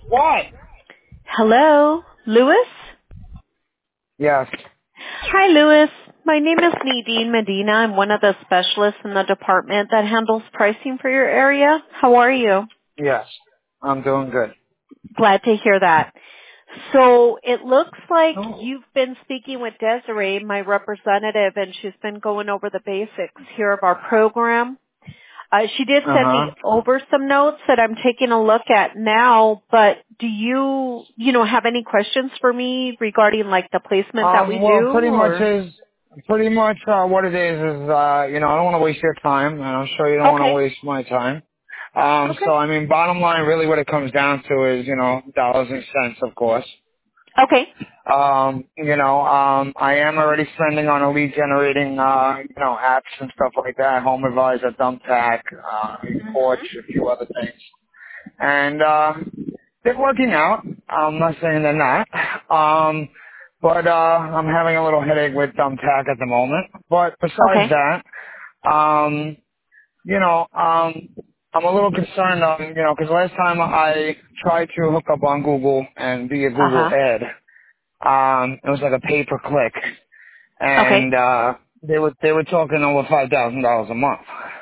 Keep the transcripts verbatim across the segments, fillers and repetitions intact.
What? Hello, Louis? Yes. Hi, Louis. My name is Nadine Medina. I'm one of the specialists in the department that handles pricing for your area. How are you? Yes. I'm doing good. Glad to hear that. So it looks like Oh. you've been speaking with Desiree, my representative, and she's been going over the basics here of our program. Uh, she did send me Uh-huh. over some notes that I'm taking a look at now, but do you, you know, have any questions for me regarding like the placement that we Um, well, do pretty much or? is, pretty much, uh, what it is is, uh, you know, I don't want to waste your time, and I'm sure you don't want to Okay. waste my time. Um, Okay. so, I mean, bottom line, really what it comes down to is, you know, dollars and cents, of course. Okay. Um, you know, um, I am already spending on a lead generating, uh, you know, apps and stuff like that, Home Advisor, Thumbtack, uh, Porch, Mhm. a few other things. And uh, they're working out. I'm not saying they're not. Um, but uh, I'm having a little headache with Thumbtack at the moment. But besides Okay. that, um, you know, um, I'm a little concerned on, you know, because last time I tried to hook up on Google and be a Uh Google huh. ad, um, it was like a pay per click, Okay. and uh, they were they were talking over five thousand dollars a month.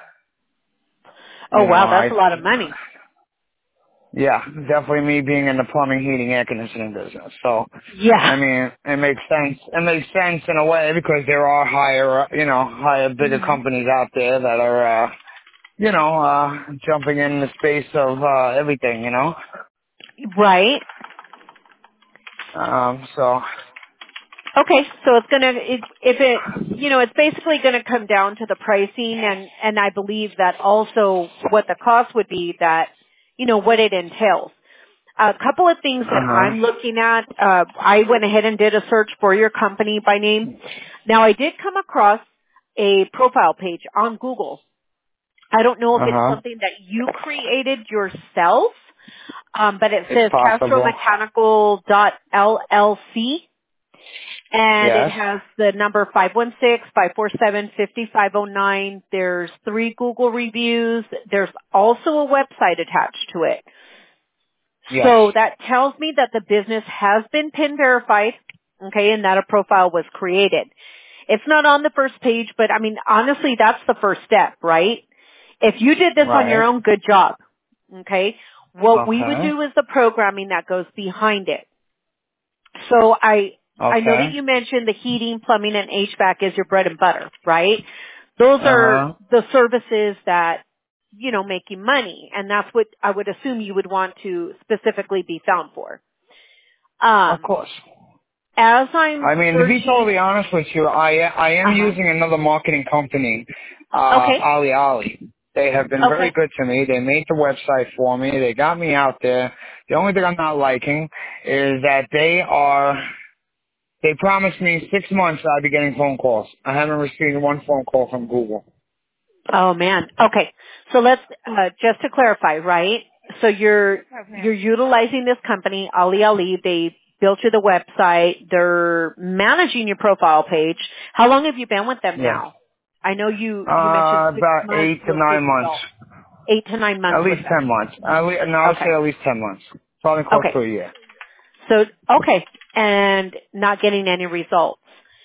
Oh You know, wow, that's a I lot of money. Yeah, definitely me being in the plumbing, heating, air conditioning business. So, I Yeah. mean, it makes sense. It makes sense in a way because there are higher, uh, you know, higher, bigger Mhm. companies out there that are, uh, you know, uh, jumping in the space of, uh, everything, you know? Right. Um, so, Okay. So it's gonna it, if it you know it's basically going to come down to the pricing and and I believe that also what the cost would be that you know what it entails. A couple of things that uh-huh, I'm looking at. Uh, I went ahead and did a search for your company by name. Now I did come across a profile page on Google. I don't know if it's uh-huh. something that you created yourself, um, but it It's says Castro possible. Mechanical dot L L C, and it Yes. has the number five one six, five four seven, five five zero nine. There's three Google reviews. There's also a website attached to it. Yes. So that tells me that the business has been PIN verified, okay, and that a profile was created. It's not on the first page, but I mean, honestly, that's the first step, right? If you did this on your Right. own, good job, okay? What we would Okay. do is the programming that goes behind it. So I, I know that Okay. you mentioned the heating, plumbing, and H V A C is your bread and butter, right? Those are Uh-huh. the services that, you know, make you money, and that's what I would assume you would want to specifically be found for. Of Um, course. as I'm I mean, to be searching, totally honest with you, I I am uh-huh. using another marketing company, uh, Okay, Ali Ali. They have been very okay, good to me. They made the website for me. They got me out there. The only thing I'm not liking is that they are, they promised me six months I'd be getting phone calls. I haven't received one phone call from Google. oh man, okay. So let's, uh, just to clarify, right? So you're, you're utilizing this company, Ali Ali. They built you the website. They're managing your profile page. How long have you been with them Yes. now? I know you, you mentioned Uh, six about months, eight to no good nine months. results. Eight to nine months At with least them. ten months. At least, no, I would say Okay. at least ten months. Probably close Okay. to a year. So, okay. And not getting any results.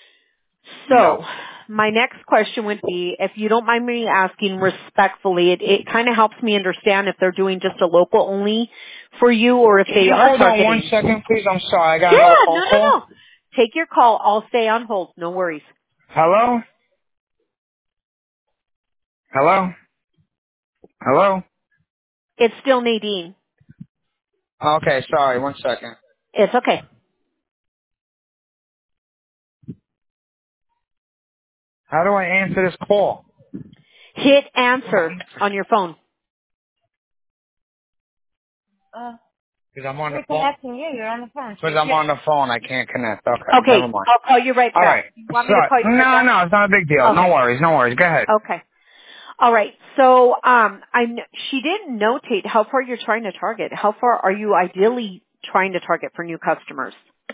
No. So, my next question would be, if you don't mind me asking respectfully, it, it kind of helps me understand if they're doing just a local only for you or if Can they you are hold on one targeting. second, please? I'm sorry. I got another Yeah, phone no, no, call. no. Take your call. I'll stay on hold. No worries. Hello? Hello? Hello? It's still Nadine. Okay, sorry. One second. It's okay. How do I answer this call? Hit answer on your phone. Because I'm on the phone. Connecting you. You're on the phone. Because I'm on the phone. I can't connect. Okay, never Okay, mind. I'll call you right All right. back. You want me to Sorry. call you right No, back? no, it's not a big deal. No Okay. worries. No worries. Go ahead. Okay. All right. So, um, I kn- she didn't notate how far you're trying to target. How far are you ideally trying to target for new customers?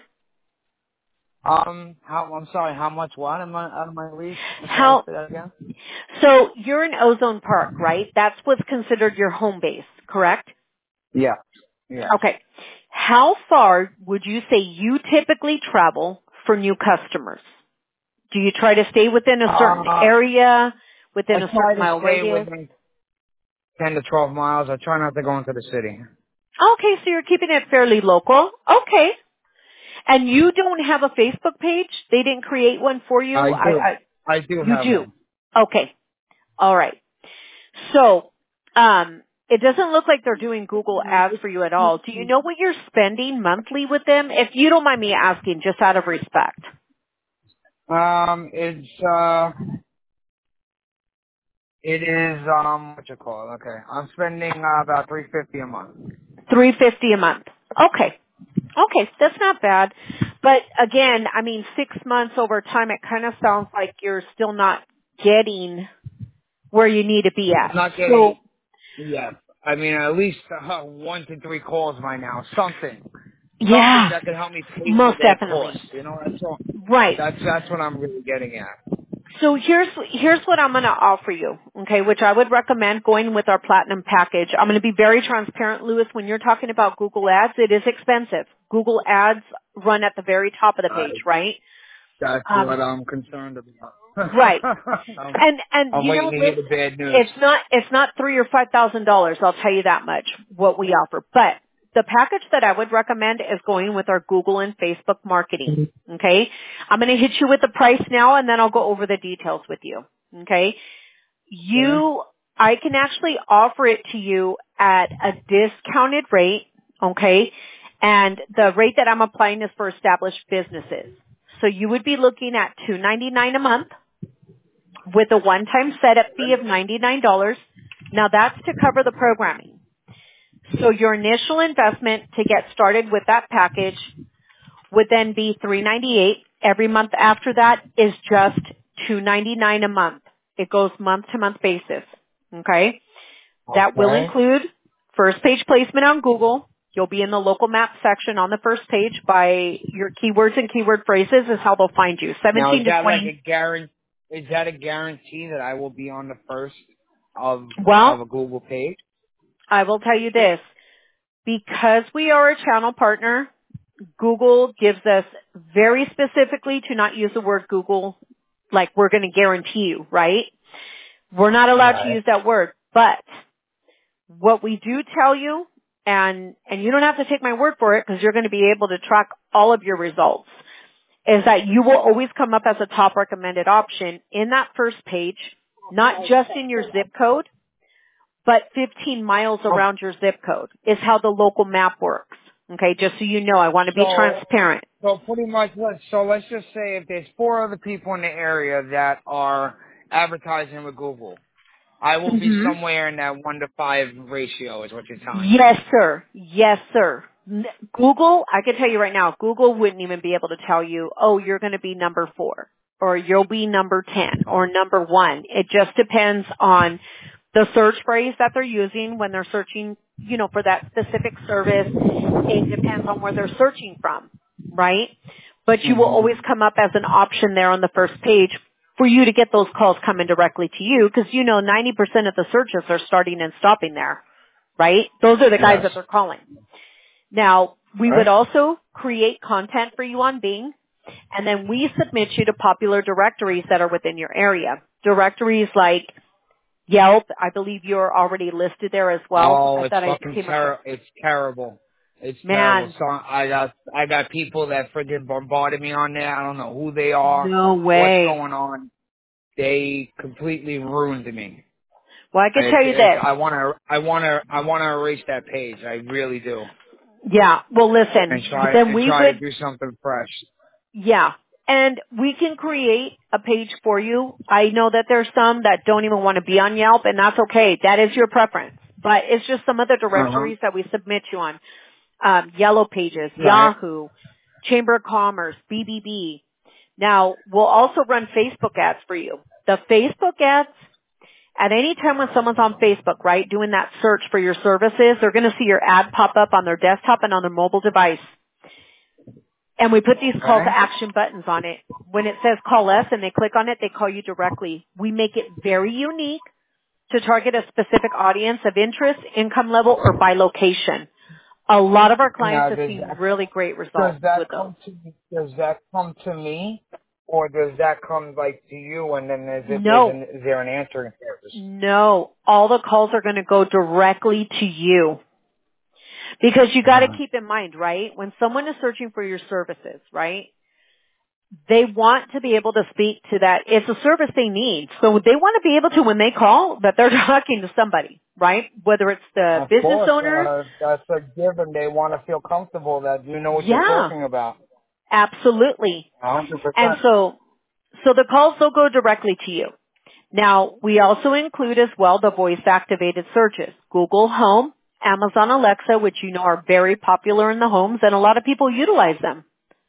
Um, how, I'm sorry. How much what am I out of my lease? I'm sorry. How? Say that again. So you're in Ozone Park, right? That's what's considered your home base, correct? Yeah. Yes. Okay. how far would you say you typically travel for new customers? Do you try to stay within a certain Uh, area, within I a try certain to mile stay radius? within ten to twelve miles. I try not to go into the city. Okay, so you're keeping it fairly local. Okay. And you don't have a Facebook page? They didn't create one for you? I I, do. I I do you have do. one. Okay. All right. So, um, it doesn't look like they're doing Google ads for you at all. Do you know what you're spending monthly with them? If you don't mind me asking, just out of respect. Um, it's, uh, it is, um, what you call it? Okay. I'm spending uh, about three fifty a month. three hundred fifty dollars a month. Okay. Okay, that's not bad. But again, I mean, six months over time, it kind of sounds like you're still not getting where you need to be I'm at. not So, getting, yes. I mean, at least uh, one to three calls by now. Something. Something yeah, that can help me pay for most their costs. definitely. You know, that's all. Right. That's, that's what I'm really getting at. So here's here's what I'm going to offer you, okay, which I would recommend going with our platinum package. I'm going to be very transparent, Louis, when you're talking about Google Ads, it is expensive. Google Ads run at the very top of the Uh, page, right? that's Um, what I'm concerned about. right. I'm, And and I'm you waiting know to this, hear the bad news. it's not it's not three or five thousand dollars. I'll tell you that much. What we offer, but the package that I would recommend is going with our Google and Facebook marketing. Okay, I'm going to hit you with the price now, and then I'll go over the details with you. Okay, Okay. you I can actually offer it to you at a discounted rate. Okay, and the rate that I'm applying is for established businesses. So you would be looking at two ninety-nine a month with a one-time setup fee of ninety-nine dollars. Now that's to cover the programming. So your initial investment to get started with that package would then be three ninety-eight. Every month after that is just two ninety-nine a month. It goes month to month basis. Okay? That will Okay. include first page placement on Google. You'll be in the local map section on the first page by your keywords and keyword phrases is how they'll find you. Now, is seventeen to that like a twenty. guarantee? Is that a guarantee that I will be on the first of of Well, a Google page? I will tell you this. Because we are a channel partner, Google gives us very specifically to not use the word Google like we're going to guarantee you, right? We're not allowed to Right. use that word. But what we do tell you, and, and you don't have to take my word for it because you're going to be able to track all of your results, is that you will always come up as a top recommended option in that first page, not just in your zip code, but fifteen miles Oh, around your zip code is how the local map works. Okay, just so you know, I want to be so transparent. so pretty much. Let's so let's just say if there's four other people in the area that are advertising with Google, I will be hmm somewhere in that one to five ratio, is what you're telling me. Yes, sir. Yes, sir. N- Google, I can tell you right now, Google wouldn't even be able to tell you, oh, you're going to be number four, or you'll be number ten, or number one. It just depends on the search phrase that they're using when they're searching, you know, for that specific service. It depends on where they're searching from, right? But you will Mm-hmm. always come up as an option there on the first page for you to get those calls coming directly to you because you know ninety percent of the searches are starting and stopping there, right? Those are the guys Yes. that they're calling. Now, we would Right. also create content for you on Bing, and then we submit you to popular directories that are within your area. Directories like Yelp, I believe you're already listed there as well. Oh, I it's thought I fucking came across. ter- It's terrible. It's terrible. Man, So I got I got people that friggin' bombarded me on there. I don't know who they are, no what's way. going on. They completely ruined me. Well, I can It's tell you it's this. I wanna I wanna I wanna erase that page. I really do. Yeah, well And listen, try then and we try to would do something fresh. Yeah. And we can create a page for you. I know that there's some that don't even want to be on Yelp, and that's okay. That is your preference. But it's just some of the Uh huh. directories that we submit you on. Um, Yellow Pages, Right. Yahoo, Chamber of Commerce, B B B. Now, we'll also run Facebook ads for you. The Facebook ads, at any time when someone's on Facebook, right, doing that search for your services, they're going to see your ad pop up on their desktop and on their mobile device. And we put these call to Okay. action buttons on it. When it says call us and they click on it, they call you directly. We make it very unique to target a specific audience of interest, income level, or by location. A lot of our clients Now, have does seen that really great does results that with those. come to does that come to me, or does that come like to you, and then is it there's No, an, is there an answering service? no. All the calls are going to go directly to you. Because you got to Uh, keep in mind, right? When someone is searching for your services, right? They want to be able to speak to that. It's a service they need. So they want to be able to, when they call, that they're talking to somebody, right? Whether it's the of business course, owner. uh, that's a given. They want to feel comfortable that you know what you're Yeah, talking about. absolutely. one hundred And percent. so, so the calls will go directly to you. Now, we also include as well the voice-activated searches. Google Home, Amazon Alexa, which you know are very popular in the homes, and a lot of people utilize them.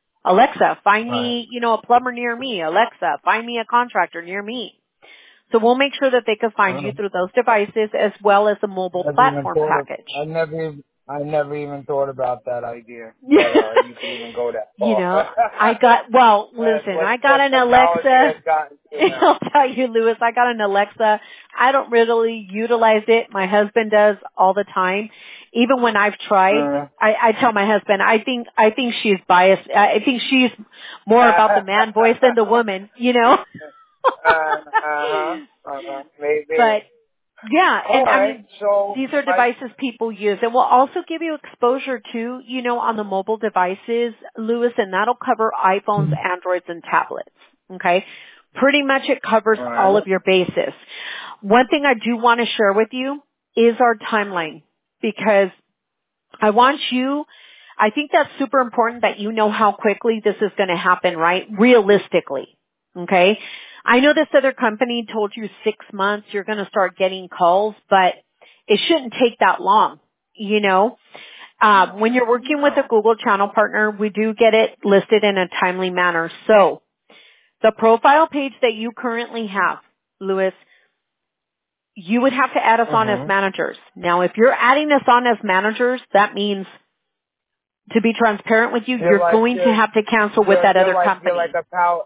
Alexa, find Right. me, you know, a plumber near me. Alexa, find me a contractor near me. So we'll make sure that they can find you Uh, through those devices as well as a I mobile never even platform thought of. package. I never. even- I never even thought about that idea that uh, Yeah. you could even go that You far. know, I got, well, That's listen, what I got what an technology Alexa. has gotten to now. I'll tell you, Louis, I got an Alexa. I don't really utilize it. My husband does all the time. Even when I've tried, Uh, I, I tell my husband, I think, I think she's biased. I think she's more about the man voice than the woman, you know? uh, uh-huh, uh-huh, maybe. But yeah, All and I right, mean, so these are I, devices people use, and we'll also give you exposure to, you know, on the mobile devices, Louis, and that'll cover iPhones, Androids, and tablets. Okay? Pretty much it covers all all right. of your bases. One thing I do want to share with you is our timeline, because I want you, I think that's super important that you know how quickly this is going to happen, right? Realistically. Okay? I know this other company told you six months you're going to start getting calls, but it shouldn't take that long, you know? Uh, when you're working with a No. Google channel partner, we do get it listed in a timely manner. So, the profile page that you currently have, Louis, you would have to add us on as Mm-hmm. managers. Now, if you're adding us on as managers, that means, to be transparent with you, You're you're like, going to you're, have to cancel with you're, that you're other like, you're like company. a power.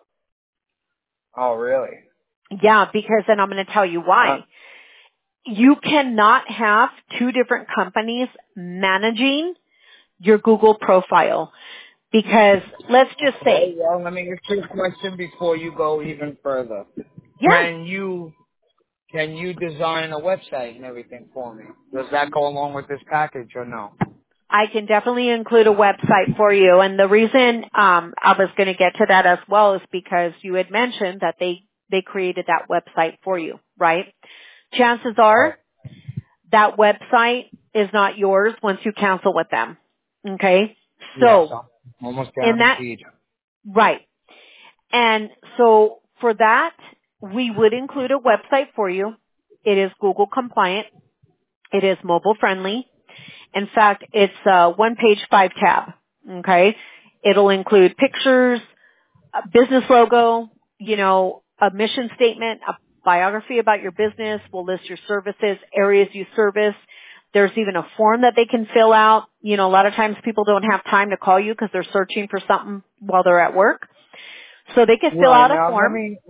Oh, really? Yeah, because then I'm going to tell you Uh, why. You cannot have two different companies managing your Google profile. Because let's just okay, say, well, let me ask you a question before you go even further. yeah, Can you, can you design a website and everything for me? Does that go along with this package or no? I can definitely include a website for you. And the reason um, I was going to get to that as well is because you had mentioned that they, they created that website for you, right? Chances Right. are that website is not yours once you cancel with them. Okay? Yes, So, I'm almost in that, guaranteed. right. And so for that, we would include a website for you. It is Google compliant. It is mobile friendly. In fact, it's a one page five tab. Okay? It'll include pictures, a business logo, you know, a mission statement, a biography about your business. We'll list your services, areas you service. There's even a form that they can fill out. You know, a lot of times people don't have time to call you because they're searching for something while they're at work. So they can fill Right, out a now let form. me,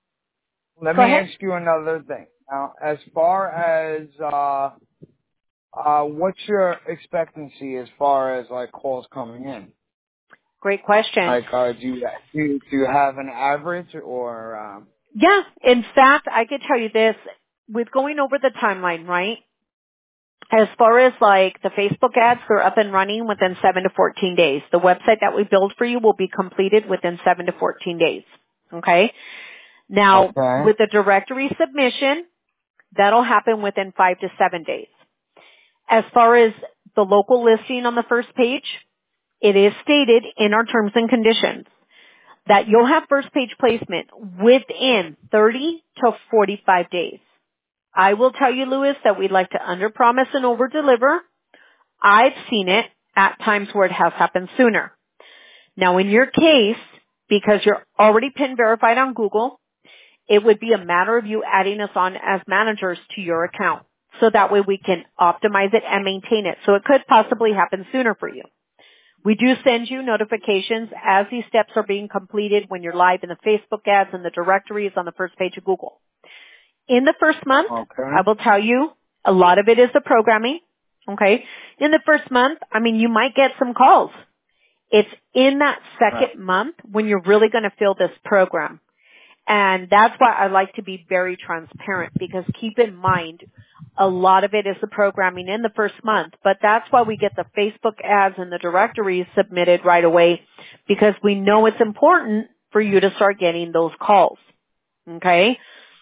let Go me ahead. ask you another thing. Now, as far as, uh, uh, what's your expectancy as far as, like, calls coming in? Great question. Like, uh, do you, do you, do you have an average or, um, Yeah. In fact, I could tell you this, with going over the timeline, right? As far as like the Facebook ads, they're up and running within seven to fourteen days. The website that we build for you will be completed within seven to fourteen days. Okay? Now, okay. with the directory submission, that'll happen within five to seven days. As far as the local listing on the first page, it is stated in our terms and conditions that you'll have first page placement within thirty to forty-five days. I will tell you, Louis, that we'd like to underpromise and overdeliver. I've seen it at times where it has happened sooner. Now, in your case, because you're already PIN verified on Google, it would be a matter of you adding us on as managers to your account. So that way we can optimize it and maintain it. So it could possibly happen sooner for you. We do send you notifications as these steps are being completed when you're live in the Facebook ads and the directories on the first page of Google. In the first month, I Okay. will tell you, a lot of it is the programming. Okay? In the first month, I mean, you might get some calls. It's in that second Right. month when you're really going to feel this program. And that's why I like to be very transparent, because keep in mind, a lot of it is the programming in the first month, but that's why we get the Facebook ads and the directories submitted right away, because we know it's important for you to start getting those calls. Okay?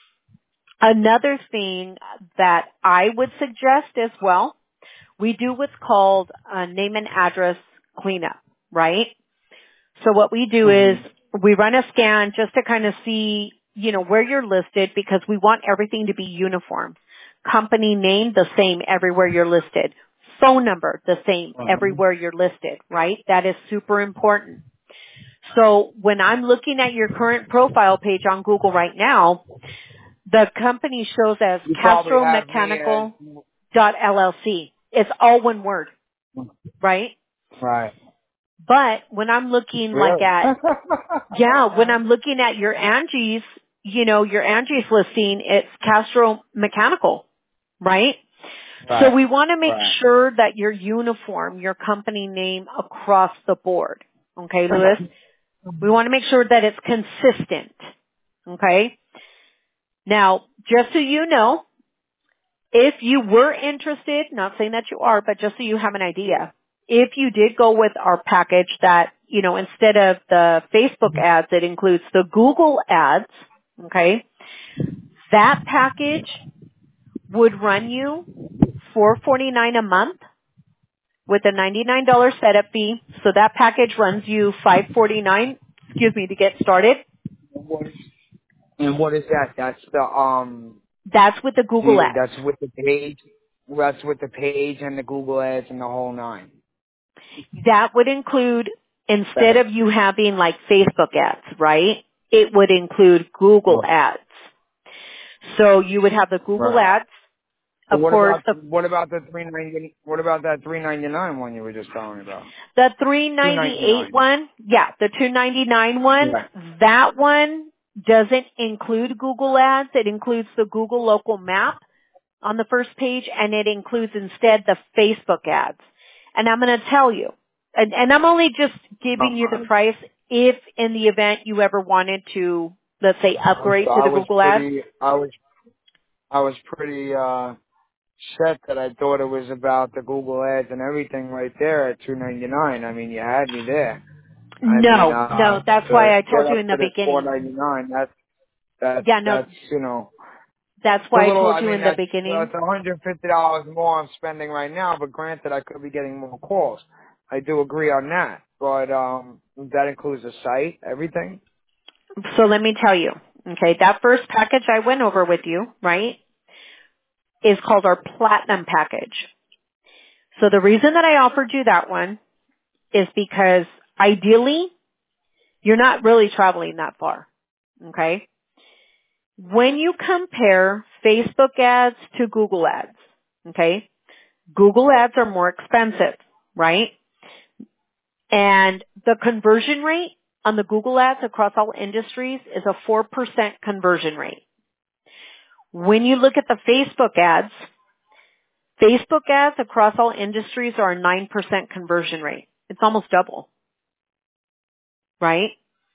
Another thing that I would suggest as well, we do what's called a name and address cleanup, right? So what we do is Mhm. we run a scan just to kind of see, you know, where you're listed, because we want everything to be uniform. Company name, the same everywhere you're listed. Phone number, the same Uh-huh. everywhere you're listed, right? That is super important. So when I'm looking at your current profile page on Google right now, the company shows as You probably Castro have me as Mechanical dot L L C. It's all one word, right? right. But when I'm looking like Really? at, yeah, when I'm looking at your Angie's, you know, your Angie's listing, it's Castro Mechanical, right? So Right. we want to make Right. sure that your uniform, your company name across the board. Okay, Louis? We want to make sure that it's consistent. Okay? Now, just so you know, if you were interested, not saying that you are, but just so you have an idea, if you did go with our package that, you know, instead of the Facebook ads, it includes the Google ads, okay, that package would run you four hundred forty-nine dollars a month with a ninety-nine dollars setup fee. So that package runs you five hundred forty-nine dollars, excuse me, to get started. And what is, and what is that? That's the um That's with the Google the ads. that's with the page. That's with the page and the Google ads and the whole nine. That would include, instead That, of you having like Facebook ads, right? It would include Google ads. So you would have the Google right. ads, But of what course, about the, what about the three ninety? What about that three ninety nine one you were just telling me about? the Two ninety three ninety-eight nine. one, yeah, the two ninety-nine one, Right. that one doesn't include Google ads. It includes the Google local map on the first page, and it includes instead the Facebook ads. And I'm going to tell you, and, and I'm only just giving you the Uh, price if in the event you ever wanted to, let's say, upgrade so to I the was Google ads. pretty. I was I was pretty uh set that I thought it was about the Google ads and everything right there at two ninety nine. I mean, you had me there. I mean, No, uh, no, that's to why I get told you up in to the this four beginning. ninety nine, that's that's Yeah, no, that's you know, that's it's a why I little. told I you mean, in the that's beginning. that's one hundred fifty dollars more I'm spending right now. But granted, I could be getting more calls. I do agree on that. But um, that includes the site, everything. So let me tell you, okay, that first package I went over with you, right, is called our Platinum package. So the reason that I offered you that one is because ideally, you're not really traveling that far, okay? When you compare Facebook ads to Google ads, okay, Google ads are more expensive, right? And the conversion rate on the Google ads across all industries is a four percent conversion rate. When you look at the Facebook ads, Facebook ads across all industries are a nine percent conversion rate. It's almost double, right?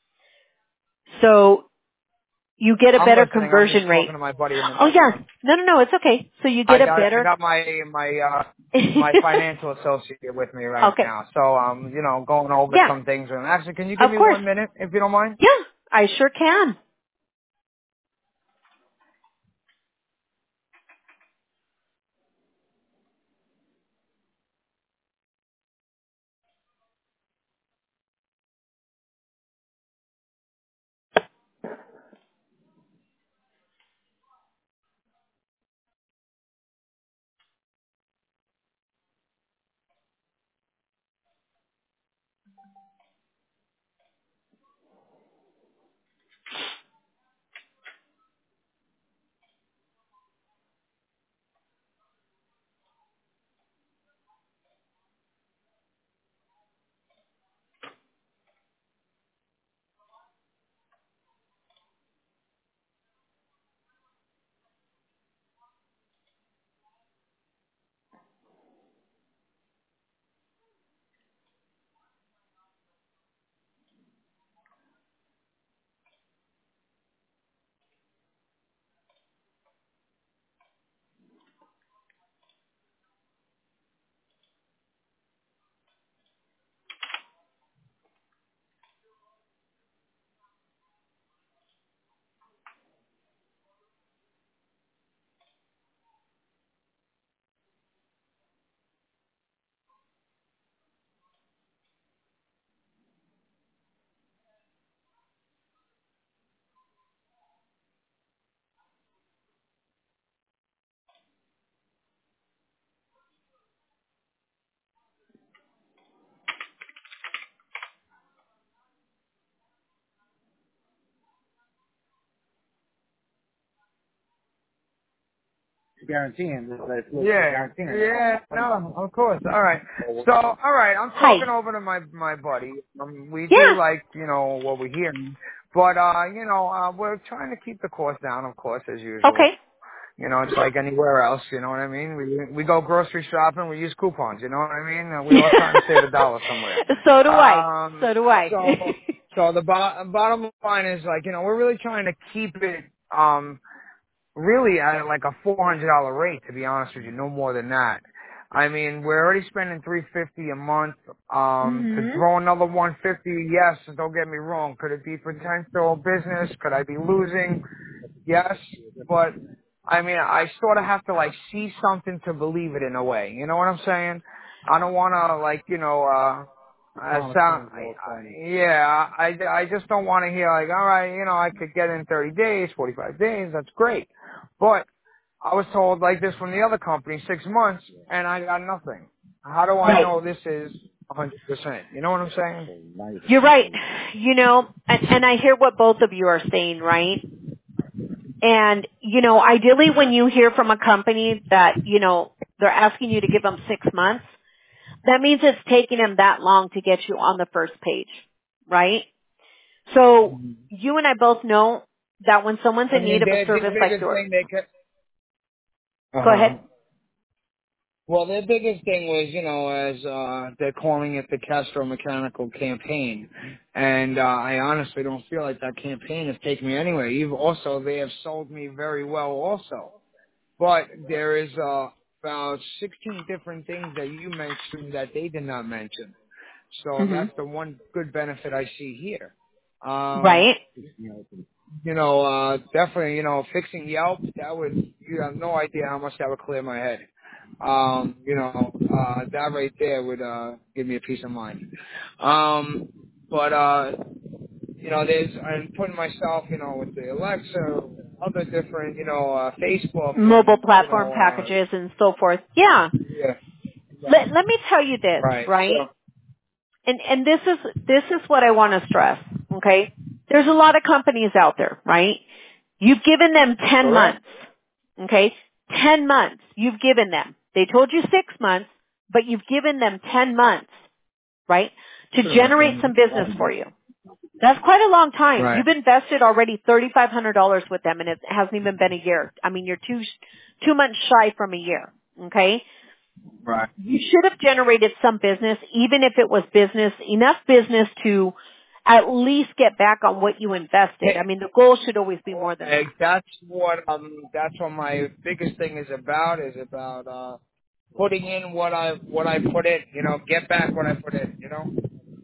So you get a I'm better listening. I'm just conversion rate. talking to my buddy in the Oh yeah. background. No, no, no, it's okay. So you I get a got I better, got my my uh my financial associate with me right okay. now. So um, you know, going over Yeah, some things with him. Actually, can you give of me course. one minute if you don't mind? Yeah, I sure can. guaranteeing that it's yeah, guaranteeing. Yeah, no, of course. All right. So, all right, I'm Hi. talking over to my my buddy. Um, we Yeah. do like, you know, what we hear. But, uh, you know, uh, we're trying to keep the cost down, of course, as usual. Okay. You know, it's like anywhere else, you know what I mean? We we go grocery shopping, we use coupons, you know what I mean? Uh, we all trying to save a dollar somewhere. So do I. Um, So do I. so, so the bo- bottom line is like, you know, we're really trying to keep it, um, really at like a four hundred dollar rate, to be honest with you, no more than that. I mean, we're already spending three hundred fifty dollars a month. Um, to Mhm. throw another one hundred fifty dollars, yes, don't get me wrong. Could it be potential business? Could I be losing? Yes, but I mean, I sort of have to like see something to believe it in a way. You know what I'm saying? I don't want to like, you know, uh, uh sound, I, I, yeah, I, I just don't want to hear like, all right, you know, I could get in thirty days, forty-five days, that's great. But I was told like this from the other company, six months, and I got nothing. How do I Right. know this is one hundred percent? You know what I'm saying? You're right. You know, and, and I hear what both of you are saying, right? And, you know, ideally when you hear from a company that, you know, they're asking you to give them six months, that means it's taking them that long to get you on the first page, right? So you and I both know that when someone's I in need mean, of a their, their service like biggest yours, thing they could, go uh-huh. ahead. Well, their biggest thing was, you know, as uh they're calling it the Castro Mechanical campaign, and uh, I honestly don't feel like that campaign has taken me anywhere. Even also, they have sold me very well, also. But there is uh, about sixteen different things that you mentioned that they did not mention. So Hmm. that's the one good benefit I see here. Um, Right? you know, uh, definitely, you know, fixing Yelp, that would, you have no idea how much that would clear my head. Um, you know, uh, that right there would, uh, give me a peace of mind. Um, but, uh, you know, there's, I'm putting myself, you know, with the Alexa, other different, you know, uh, Facebook Mobile and, you platform know, uh, packages and so forth. Yeah. yeah, Let, let me tell you this, right. right? So, And, and this is, this is what I want to stress, okay? There's a lot of companies out there, right? You've given them ten correct. months, okay? ten months you've given them. They told you six months, but you've given them ten months, right? To generate some business for you. That's quite a long time. Right. You've invested already three thousand five hundred dollars with them and it hasn't even been a year. I mean, you're two, two months shy from a year, okay? Right. You should have generated some business, even if it was business, enough business to at least get back on what you invested. I mean, the goal should always be more than Hey, that. that's what um that's what my biggest thing is about is about uh putting in what I what I put in, you know, get back what I put in, you know?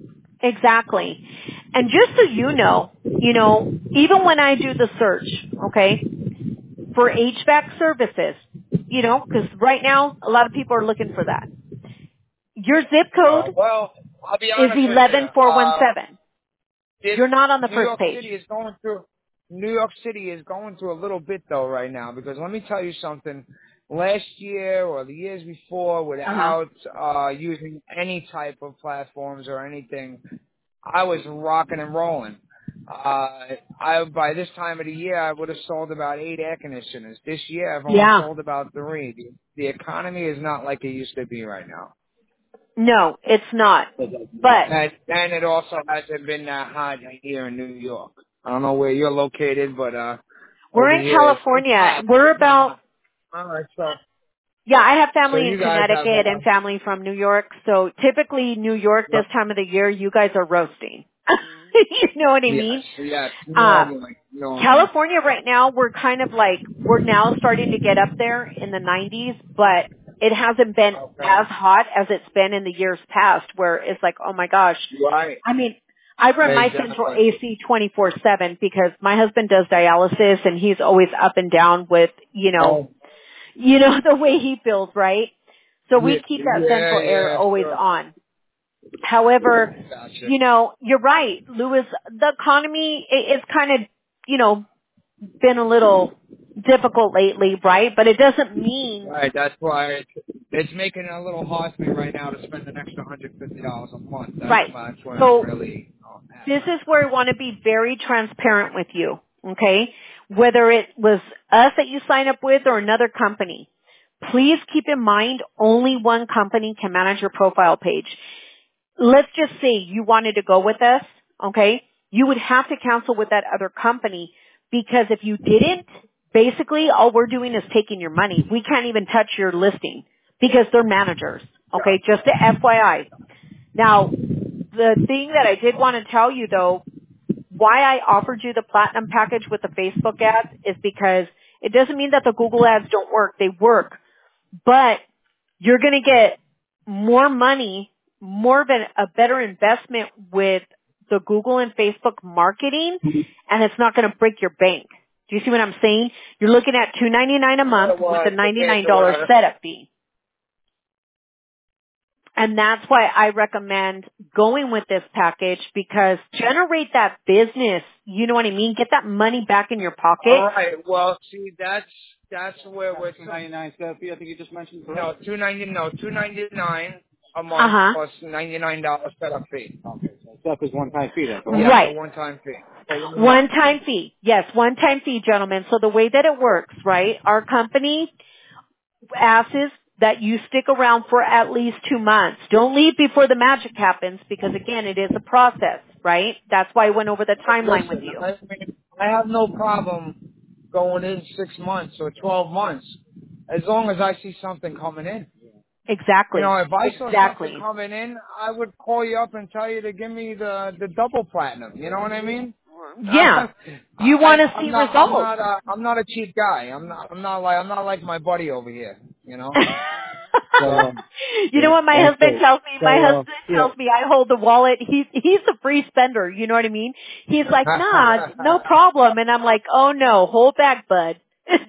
Exactly. And just so you know, you know, even when I do the search, okay, for H V A C services, you know, because right now a lot of people are looking for that. Your zip Uh, code well, I'll be is honest with you. eleven four one Uh seven. It, You're not on the New first York page. City is going through New York City is going through a little bit though right now because let me tell you something. Last year or the years before, Uh-huh. without uh using any type of platforms or anything, I was rocking and rolling. Uh, I by this time of the year, I would have sold about eight air conditioners. This year, I've only Yeah. sold about three. The, the economy is not like it used to be right now. No, it's not. But And, and it also hasn't been that hot here in New York. I don't know where you're located, but uh, we're over in here it's, it's California. hot, but We're it's not about, hot. All right, so yeah, I have so family in you guys have Connecticut uh, and family from New York. So typically New York this yep. time of the year, you guys are roasting. You know what I yes, mean? yes, Um, normally, normally, California right now, we're kind of like, we're now starting to get up there in the nineties, but it hasn't been okay, as hot as it's been in the years past where it's like, oh my gosh. right, I mean, I run my central exactly. A C twenty-four seven because my husband does dialysis and he's always up and down with, you know, Oh, you know, the way he feels, right? So yeah, we keep that yeah, central air yeah, always sure. on. However, Gotcha. you know, you're right, Louis, the economy, it, it's kind of, you know, been a little difficult lately, right? But it doesn't mean Right, that's why it's, it's making it a little hard for me right now to spend an extra one hundred fifty dollars a month. That's right. why, that's where I'm So really um, at this right is now. where I want to be very transparent with you, okay? Whether it was us that you sign up with or another company. please keep in mind only one company can manage your profile page. Let's just say you wanted to go with us, okay? You would have to cancel with that other company because if you didn't, basically all we're doing is taking your money. We can't even touch your listing because they're managers, okay? Just a F Y I. Now, the thing that I did want to tell you though, why I offered you the platinum package with the Facebook ads is because it doesn't mean that the Google ads don't work. They work. But you're going to get more money, more of a, a better investment with the Google and Facebook marketing, and it's not going to break your bank. Do you see what I'm saying? You're looking at two ninety-nine a month with a ninety-nine dollars setup fee. And that's why I recommend going with this package because generate that business. You know what I mean? Get that money back in your pocket. All right. Well, see, that's that's where we're two ninety-nine setup fee. I think you just mentioned. No, two ninety. No, two ninety-nine a month Uh-huh. plus ninety-nine dollars setup fee. Okay, so setup is one time fee then. Yeah, right. one time fee. So One time fee. Yes, one time fee, gentlemen. So the way that it works, right? Our company asks that you stick around for at least two months. Don't leave before the magic happens because again, it is a process, right? That's why I went over the timeline Listen, with you. I, mean, I have no problem going in six months or twelve months as long as I see something coming in. Exactly. You know, if I saw Exactly. something coming in, I would call you up and tell you to give me the the double platinum. You know what I mean? Yeah. I, You want to I'm see not. I'm results. not. A, I'm not a cheap guy. I'm not. I'm not like. I'm not like my buddy over here. You know. So, um, you know what my husband also, tells me? so, My uh, husband yeah. tells me I hold the wallet. He's he's a free spender. You know what I mean? He's like, nah, no problem. And I'm like, oh no, hold back, bud.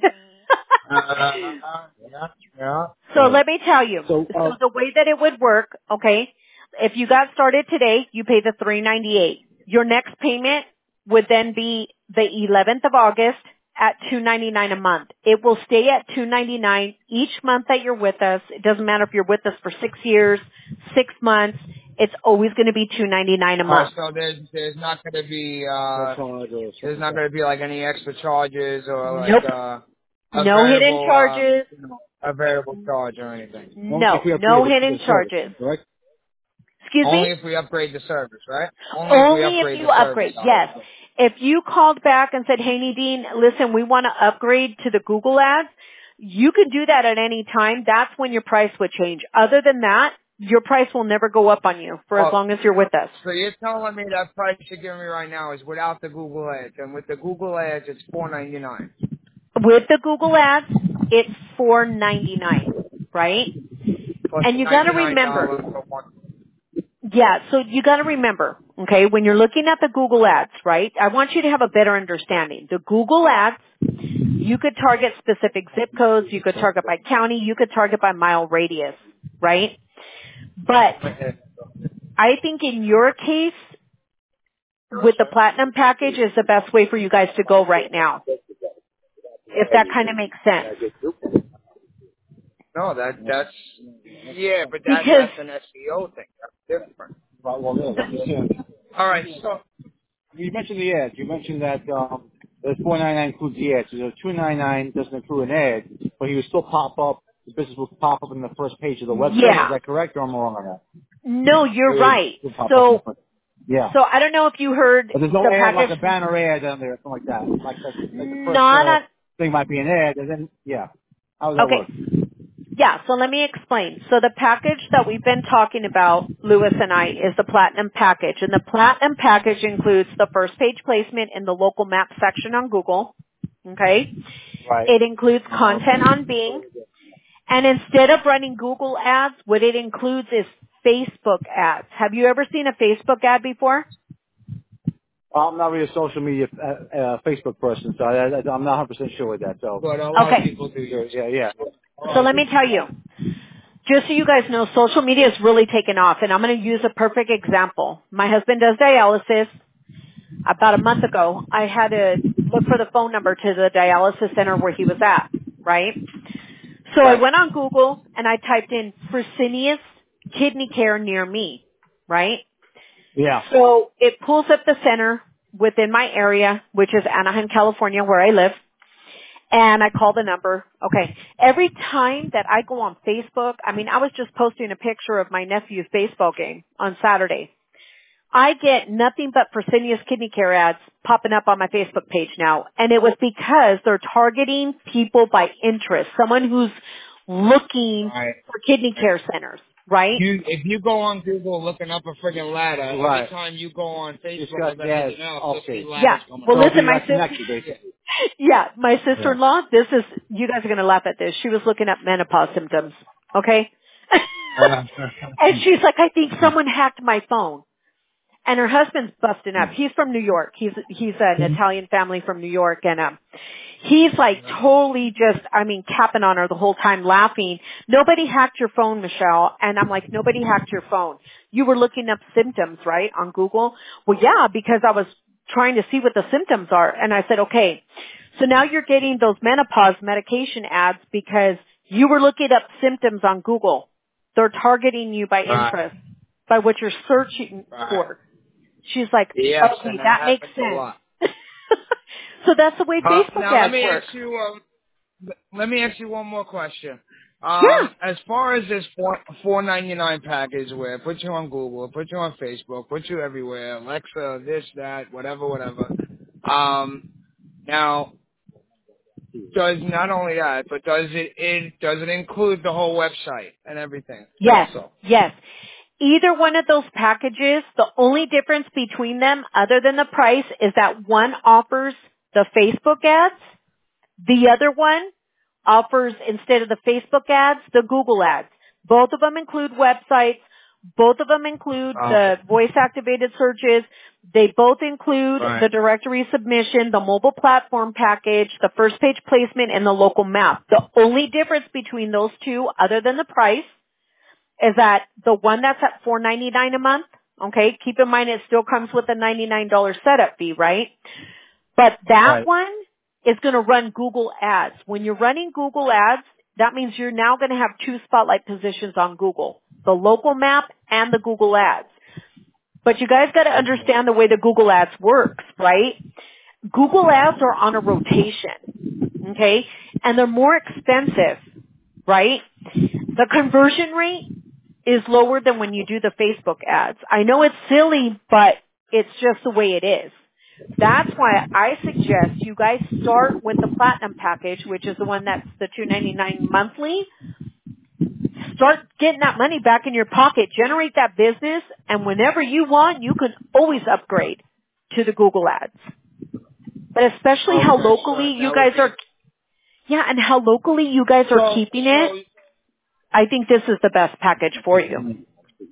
uh, yeah. Yeah. So let me tell you. So, So uh, the way that it would work, okay, if you got started today, you pay the three ninety-eight. Your next payment would then be the eleventh of August at two ninety-nine a month. It will stay at two ninety-nine each month that you're with us. It doesn't matter if you're with us for six years, six months. It's always going to be two ninety-nine a Oh, month. so there's there's not going to be uh no charge or there's not going to be like any extra charges or like Nope. uh a No hidden variable uh charges. you know, a variable charge or anything. only if No. we No upgrade the, hidden the service, charges. correct? Excuse me? Only if we upgrade the service, right? Only if we Only if upgrade you the service. upgrade, yes. If you called back and said, hey Nadine, listen, we want to upgrade to the Google ads, you could do that at any time. That's when your price would change. Other than that, your price will never go up on you for as Oh, long as you're with us. so you're telling me that price you're giving me right now is without the Google ads, and with the Google ads it's four ninety nine. With the Google ads, it's four ninety-nine, right? Plus And you got to ninety nine remember, dollars for one. yeah, so you got to remember, okay, when you're looking at the Google ads, right? I want you to have a better understanding. The Google ads, you could target specific zip codes, you could target by county, you could target by mile radius, right? But I think in your case, with the platinum package is the best way for you guys to go right now. If that kind of makes sense. No, that that's yeah, but that Because, that's an S E O thing. That's different. Well, well, yeah, I'm just saying. All right, so You mentioned the ads. You mentioned that um, the four ninety-nine includes the ads. So the two ninety-nine doesn't include an ad, but he would still pop up. The business will pop up in the first page of the website. Is yeah. that correct, or am I wrong on that? No, you're It would right. still pop up in the So, first. Yeah. so I don't know if you heard But there's no the ad like package. a banner ad on there, something like that. Like the, like the first Not uh, on, thing might be an ad, and then yeah. How does that okay. work? Yeah, so let me explain. So the package that we've been talking about, Lewis and I, is the Platinum package. And the Platinum package includes the first page placement in the local map section on Google. Okay? Right. It includes content on Bing. And instead of running Google ads, what it includes is Facebook ads. Have you ever seen a Facebook ad before? I'm not really a social media uh, uh, Facebook person, so I, I, I'm not one hundred percent sure with that. So but a lot of Okay. people do sure, use yeah, it. yeah. So let me tell you. Just so you guys know, social media has really taken off, and I'm going to use a perfect example. My husband does dialysis. About a month ago, I had to look for the phone number to the dialysis center where he was at, right? So I Right. went on Google, and I typed in Fresenius Kidney Care near me, right? Yeah. So it pulls up the center within my area, which is Anaheim, California, where I live. And I call the number. Okay. Every time that I go on Facebook, I mean, I was just posting a picture of my nephew's baseball game on Saturday. I get nothing but Fresenius Kidney Care ads popping up on my Facebook page now. And it was because they're targeting people by interest. Someone who's looking Right. for kidney care centers, right? You, if you go on Google looking up a friggin' ladder, Right. every time you go on Just Facebook got or anything that. else, Okay. you'll see ladders Yeah. coming Well, up. listen, my Not sister, connected, basically. yeah, my sister-in-law, this is, you guys are going to laugh at this. She was looking up menopause symptoms, okay? And she's like, I think someone hacked my phone. And her husband's busting up. He's from New York. He's, he's an Italian family from New York. And, um, he's like totally just, I mean, capping on her the whole time laughing. Nobody hacked your phone, Michelle. And I'm like, nobody hacked your phone. You were looking up symptoms, right, on Google? Well, yeah, because I was trying to see what the symptoms are. And I said, okay, so now you're getting those menopause medication ads because you were looking up symptoms on Google. They're targeting you by Right. interest, by what you're searching Right. for. She's like, Yes, okay, and that, that makes happens a sense. lot. So that's the way Uh, Facebook now let ads me work. ask you. Um, let me ask you one more question. Yeah. Um, as far as this four four ninety nine package, where it puts you on Google, it puts you on Facebook, puts you everywhere, Alexa, this, that, whatever, whatever. Um, now, does not only that, but does it, it does it include the whole website and everything? Yes, Also, yes. Either one of those packages, the only difference between them, other than the price, is that one offers the Facebook ads, the other one offers, instead of the Facebook ads, the Google ads. Both of them include websites. Both of them include the okay. voice-activated searches. They both include Right. the directory submission, the mobile platform package, the first page placement, and the local map. The only difference between those two, other than the price, is that the one that's at four ninety-nine a month, okay, keep in mind it still comes with a ninety-nine dollars setup fee, right? But that Right. one is going to run Google ads. When you're running Google ads, that means you're now going to have two spotlight positions on Google, the local map and the Google ads. But you guys got to understand the way the Google ads works, right? Google ads are on a rotation, okay? And they're more expensive, right? The conversion rate is lower than when you do the Facebook ads. I know it's silly, but it's just the way it is. That's why I suggest you guys start with the platinum package, which is the one that's the two ninety-nine monthly. Start getting that money back in your pocket, generate that business, and whenever you want, you can always upgrade to the Google ads. But especially Okay, how so locally you that guys would be- are, yeah, and how locally you guys are So, keeping so it, I think this is the best package for you.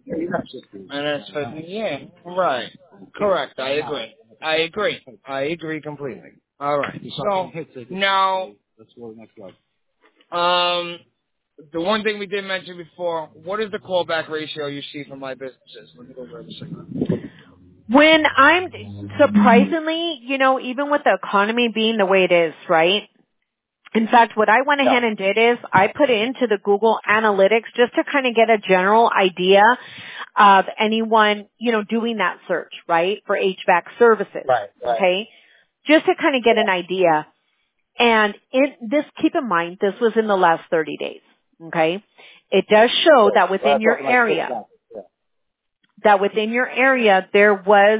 And that's for, yeah, right. Correct. I agree. I agree. I agree completely. All right. So now, Let's go to the next slide. um, the one thing we did mention before, what is the callback ratio you see from my businesses? Let me go grab a second. When I'm, surprisingly, you know, even with the economy being the way it is, right? In fact, what I went ahead and did is I put it into the Google Analytics just to kind of get a general idea of anyone, you know, doing that search, right, for H V A C services. Right, right. Okay? Just to kind of get an idea. And in this, keep in mind, this was in the last thirty days. Okay? It does show that within your area, that within your area there was,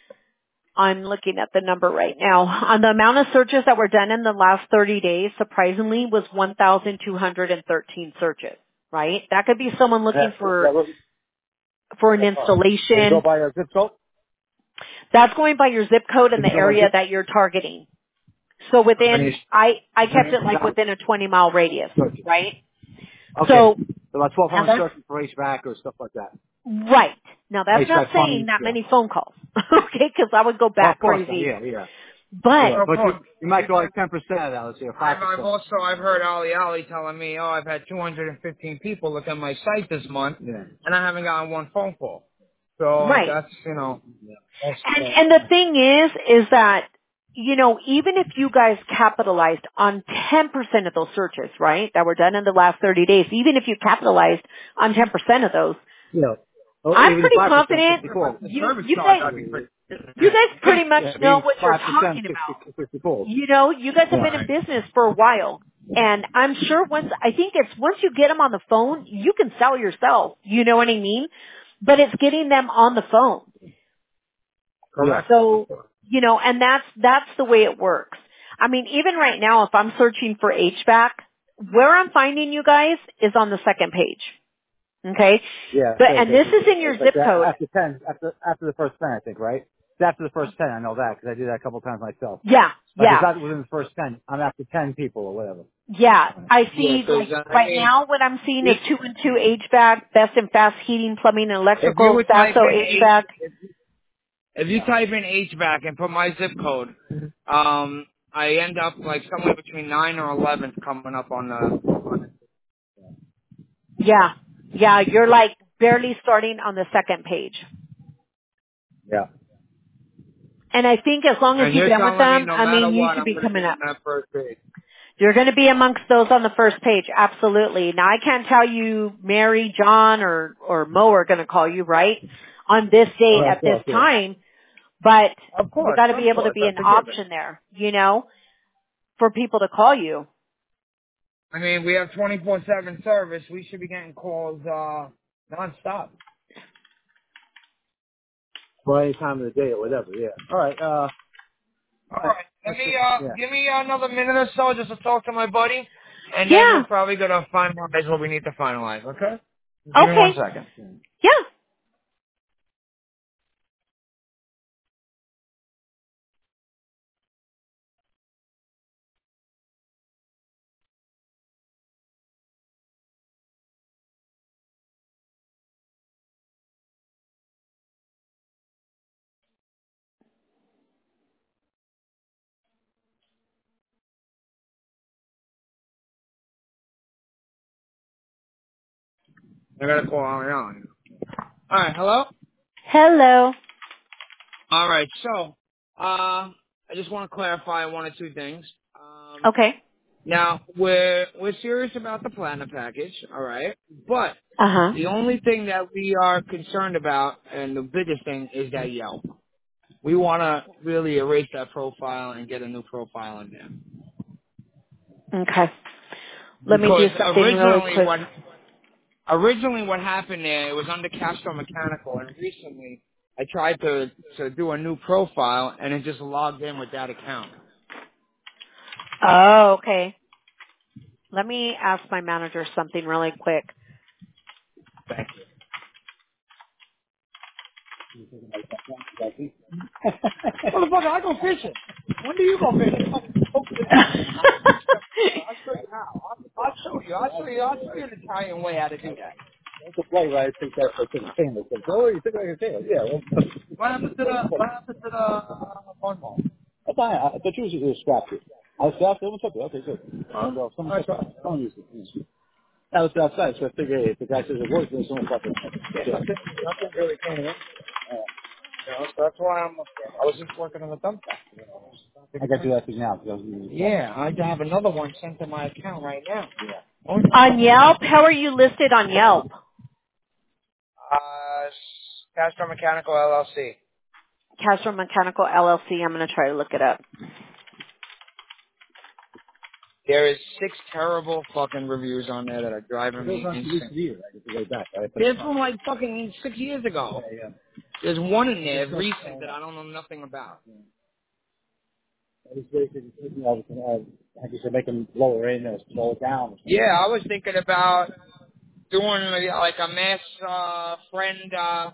I'm looking at the number right now, on the amount of searches that were done in the last thirty days, surprisingly, was one thousand two hundred thirteen searches, right? That could be someone looking for, for an installation. Go by a zip code? That's going by your zip code and the area that you're targeting. So within, I, I kept it like within a twenty mile radius, right? Okay. So, So about twelve hundred now that's- searches for H V A C or stuff like that. right. Now that's H V A C not saying plumbing, that yeah. many phone calls, okay? Because I would go Well, back of course, crazy. yeah, yeah. But, Yeah, but you, you might go like ten percent of that, let's say, or five I've, I've percent. also, I've heard Ali Ali telling me, oh, I've had two hundred fifteen people look at my site this month, Yeah. and I haven't gotten one phone call. So right. that's, you know, that's, And, and the thing is, is that, you know, even if you guys capitalized on ten percent of those searches, right, that were done in the last thirty days, even if you capitalized on ten percent of those, Yeah. Oh, I'm even pretty five percent confident before. you, you guys, You guys pretty much Yeah, know maybe what you're five percent, talking sixty, about. sixty calls. You know, you guys have been in Right. business for a while. And I'm sure once, I think it's once you get them on the phone, you can sell yourself. You know what I mean? But it's getting them on the phone. Yeah. Correct. So, you know, and that's, that's the way it works. I mean, even right now, if I'm searching for H V A C, where I'm finding you guys is on the second page. Okay? Yeah. But, So, and so, this so, is in your it's like zip that code. after ten, after after the first ten, I think, right? It's after the first ten. I know that because I did that a couple of times myself. Yeah, Like it's yeah. not within the first ten. I'm after ten people or whatever. Yeah, I Yeah, see, because like, I right mean, now what I'm seeing is if, two and two H V A C, best and fast heating, plumbing, and if you electrical, would type Sasso in H, H V A C. if, if you type in H V A C and put my zip code, um, I end up like somewhere between nine or eleven coming up on the. On the Yeah, yeah, you're like barely starting on the second page. Yeah. And I think as long as and you've you're been with telling me them, no I matter mean, you what, should I'm be going to coming be up. on that first page. You're going to be amongst those on the first page, absolutely. Now I can't tell you Mary, John, or, or Mo are going to call you, right? On this date Oh, of at this course, yeah. time, but Of you course, got to of be able to course, be that's an a given. option there, you know, for people to call you. I mean, we have twenty-four seven service. We should be getting calls uh, nonstop. For any time of the day or whatever. Yeah. All right. Uh. All All right. right, let That's me it. uh, Yeah. give me another minute or so just to talk to my buddy, and then Yeah. we're probably gonna finalize what we need to finalize. Okay? Just give me one Okay. second. Yeah. I gotta call Ariana. All right, hello. Hello. All right, so uh, I just want to clarify one or two things. Um, Okay. now we're we're serious about the platinum package, all right, but Uh huh. the only thing that we are concerned about, and the biggest thing, is that Yelp. We want to really erase that profile and get a new profile in there. Okay. Let me do Because something really originally quick. what originally what happened there, it was under Castro Mechanical, and recently I tried to to do a new profile, and it just logged in with that account. Oh, okay. Let me ask my manager something really quick. Thank you. Motherfucker, I go fishing. When do you go fishing? I'll show you how. I'll, I'll show you. I'll show you. I'll show you an Italian way how to do that. That's a play, right? I think that's like a famous. Like, oh, you think I can say it? Yeah. Well, What happened to the What happened to the uh, phone ball? I thought I, I thought you was just scrapped it. I scrapped it. What's up? Okay, good. Huh? So if someone I took saw. it, don't use it. Use it. I was outside, so I figured hey, if the guy says it works, then someone fucking. Yeah, Yeah. nothing, nothing really came in. You know, so that's why I'm. I was just working on the dump factory. You know, I got to do that thing now because I was using the phone. yeah, I have another one sent to my account right now. Yeah. Oh, On Yelp, how are you listed on Yelp? uh, Castro Mechanical L L C. Castro Mechanical L L C. I'm going to try to look it up. There is six terrible fucking reviews on there that are It driving goes me on to this insane. year. I get to go back. Right? But it's There's fine. from like fucking six years ago. Yeah, yeah. There's one in there There's no recent showing that I up. don't know nothing about. I was basically thinking I was going to, I guess, make them lower in or slow it down or something. Yeah, I was thinking about doing like a mass uh, friend uh,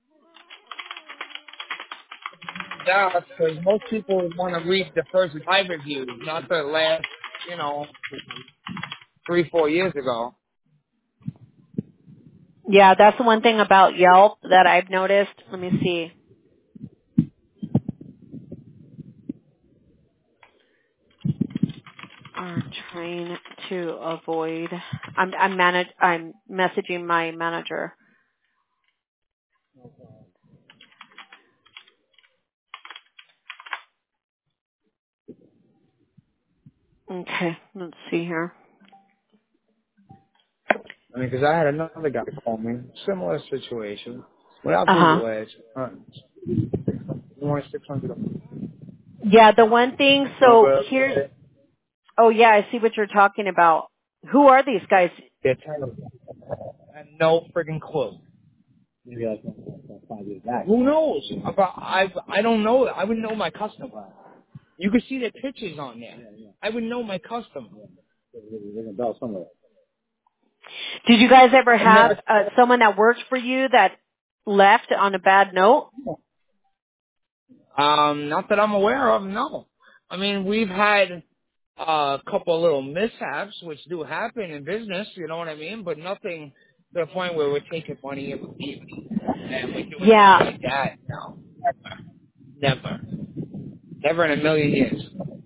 stuff because most people want to read the first five reviews, not the last, you know, three, four years ago. Yeah, that's the one thing about Yelp that I've noticed. Let me see. I'm trying to avoid. I'm I'm manage. I'm messaging my manager. Okay, let's see here. I mean, because I had another guy call me, similar situation, without Uh huh. Google Ads. Uh, one six hundred. Yeah, the one thing, so here's, oh yeah, I see what you're talking about. Who are these guys? They're terrible. I have no friggin' clue. Maybe like five years back. Who knows? But I I don't know. I would know my customer. You could see their pictures on there. Yeah, yeah. I would know my customer. There's a bell somewhere. Did you guys ever have never- uh, someone that worked for you that left on a bad note? Um, not that I'm aware of. No. I mean, we've had uh, a couple of little mishaps, which do happen in business. You know what I mean? But nothing to the point where we're taking money and we're leaving. And we're doing Yeah. things like that. No. Never. Never. Never in a million years.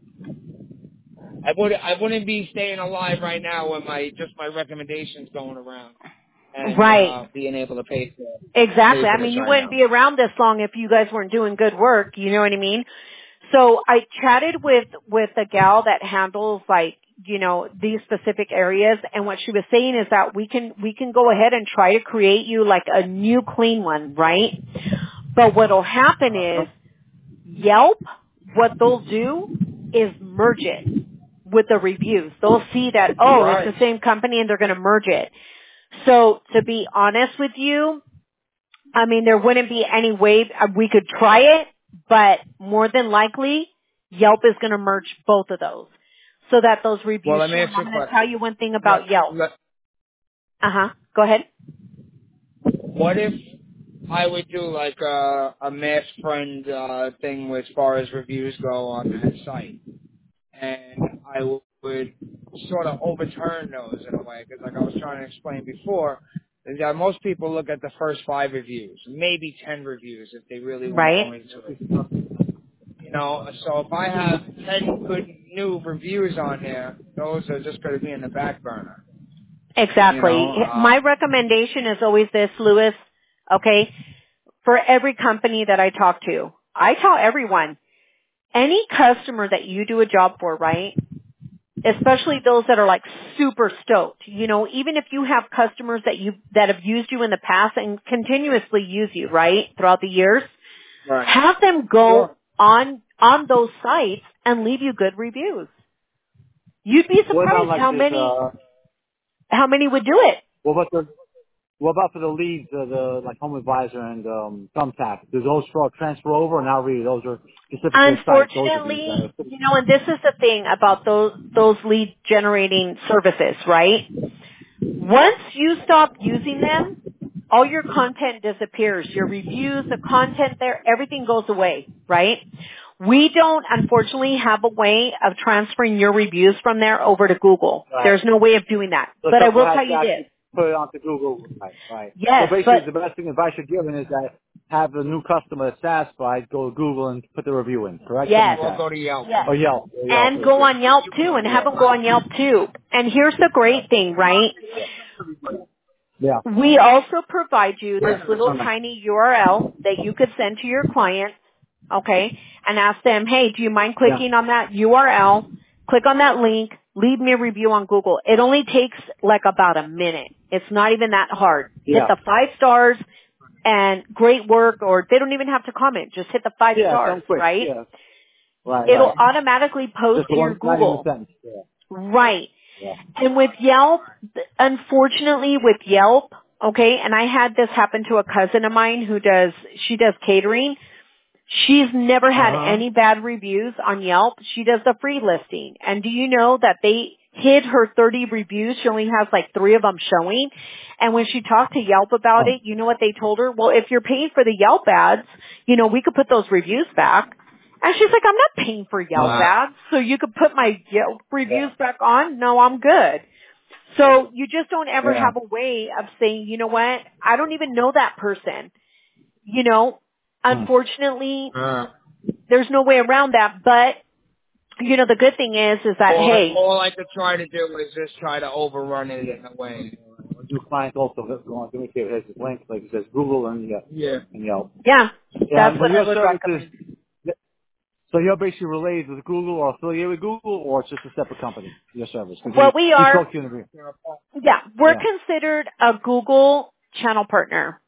I would I wouldn't be staying alive right now with my just my recommendations going around and Right. uh, being able to pay for Exactly. pay I for mean, this you right wouldn't now. be around this long if you guys weren't doing good work. You know what I mean? So I chatted with, with a gal that handles like, you know, these specific areas, and what she was saying is that we can, we can go ahead and try to create you like a new clean one, right? But what'll happen is Yelp, what they'll do is merge it with the reviews. They'll see that, oh, Right. it's the same company, and they're going to merge it. So to be honest with you, I mean, there wouldn't be any way uh, we could try it, but more than likely, Yelp is going to merge both of those so that those reviews Well, let show. me ask I'm you a going to question. tell you one thing Let, about Yelp. let, Uh huh. Go ahead. what if I would do like a, a mass friend uh, thing as far as reviews go on that site, and I w- would sort of overturn those in a way, because like I was trying to explain before, is that most people look at the first five reviews, maybe ten reviews if they really want to Right. go into it. You know, so if I have ten good new reviews on there, those are just going to be in the back burner. You Exactly. know, uh, My recommendation is always this, Louis. Okay. For every company that I talk to, I tell everyone, any customer that you do a job for, right? Especially those that are like super stoked. You know, even if you have customers that you, that have used you in the past and continuously use you, right? Throughout the years, right. have them go Sure. on, on those sites and leave you good reviews. You'd be What about surprised like how this, many, uh, how many would do it. what about the, what about for the leads, uh, the, like Home Advisor and, um, Thumbtack? Do those for transfer over or not really? Those are specific to the site. Those are these, Unfortunately, uh, you know, and this is the thing about those, those lead generating services, right? Once you stop using them, all your content disappears. Your reviews, the content there, everything goes away, right? We don't, unfortunately, have a way of transferring your reviews from there over to Google. right. There's no way of doing that. So But I someone will has tell to you this. actually put it onto Google. Right, right. Yes, So basically, but the best thing advice you're giving is that have the new customer that's satisfied go to Google and put the review in. Correct? yes, Something like We'll go that. to Yelp. yes. Or Yelp. Or Yelp. And That's go it. on Yelp too, and have them go on Yelp too. And here's the great thing, right? Yeah. We also provide you this Yeah. little tiny U R L that you could send to your client, okay, and ask them, hey, do you mind Yeah. clicking on that U R L? Click on that link, leave me a review on Google. It only takes like about a minute. It's not even that hard. Yeah. Hit the five stars and great work, or they don't even have to comment. Just hit the five Yeah. stars, Something quick. right? Yeah. Right. It'll Right. automatically post Just to your one, not even a Google. sentence. Yeah. Right. Yeah. And with Yelp, unfortunately with Yelp, okay, and I had this happen to a cousin of mine who does, she does catering. She's never had Uh-huh. any bad reviews on Yelp. She does the free listing. And do you know that they hid her thirty reviews? She only has like three of them showing. And when she talked to Yelp about Oh. it, you know what they told her? Well, if you're paying for the Yelp ads, you know, we could put those reviews back. And she's like, I'm not paying for Yelp Wow. ads, so you could put my Yelp reviews back on? No, I'm good. So you just don't ever Yeah. have a way of saying, you know what, I don't even know that person. You know, Hmm. unfortunately, Uh, there's no way around that, but, you know, the good thing is, is that, all, hey, all I could try to do is just try to overrun it in a way. Or do clients also go on to me here has this link like it says Google and yeah Yeah. and Yelp. yeah, Yeah. that's But what I your would service is recommend. so you're basically related with Google or affiliated with Google, or it's just a separate company. Your service. 'Cause Well, we we we are, spoke to you in the yeah, we're yeah. considered a Google channel partner.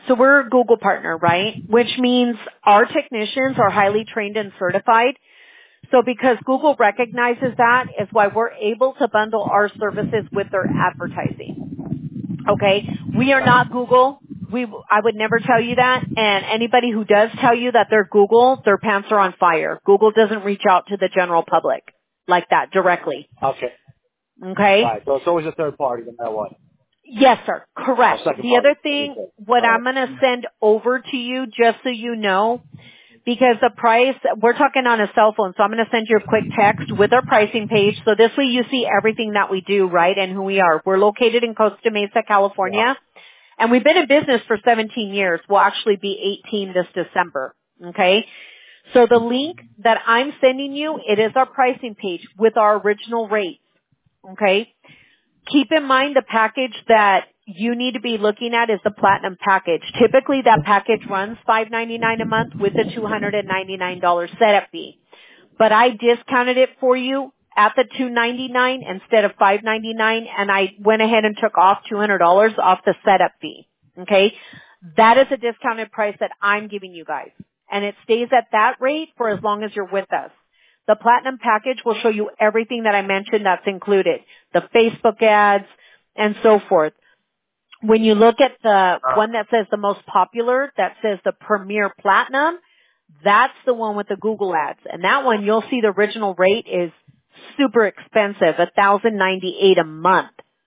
So we're a Google partner, right? Which means our technicians are highly trained and certified. So because Google recognizes that is why we're able to bundle our services with their advertising. Okay? We are not Google. We, I would never tell you that. And anybody who does tell you that they're Google, their pants are on fire. Google doesn't reach out to the general public like that directly. Okay. Okay? Right. So it's always a third party, no matter what. Yes, sir. Correct. Oh, second The party. other thing, what I'm going to send over to you, just so you know, because the price, we're talking on a cell phone, so I'm going to send you a quick text with our pricing page. So this way you see everything that we do, right, and who we are. We're located in Costa Mesa, California, and we've been in business for seventeen years. We'll actually be eighteen this December, okay? So the link that I'm sending you, it is our pricing page with our original rates, okay? Keep in mind the package that you need to be looking at is the platinum package. Typically that package runs five ninety-nine a month with a two hundred ninety-nine dollars setup fee. But I discounted it for you at the two ninety-nine instead of five ninety-nine, and I went ahead and took off two hundred dollars off the setup fee. Okay? That is a discounted price that I'm giving you guys. And it stays at that rate for as long as you're with us. The platinum package will show you everything that I mentioned that's included. The Facebook ads and so forth. When you look at the one that says the most popular, that says the Premier Platinum, that's the one with the Google ads. And that one, you'll see the original rate is super expensive, one thousand ninety-eight dollars a month.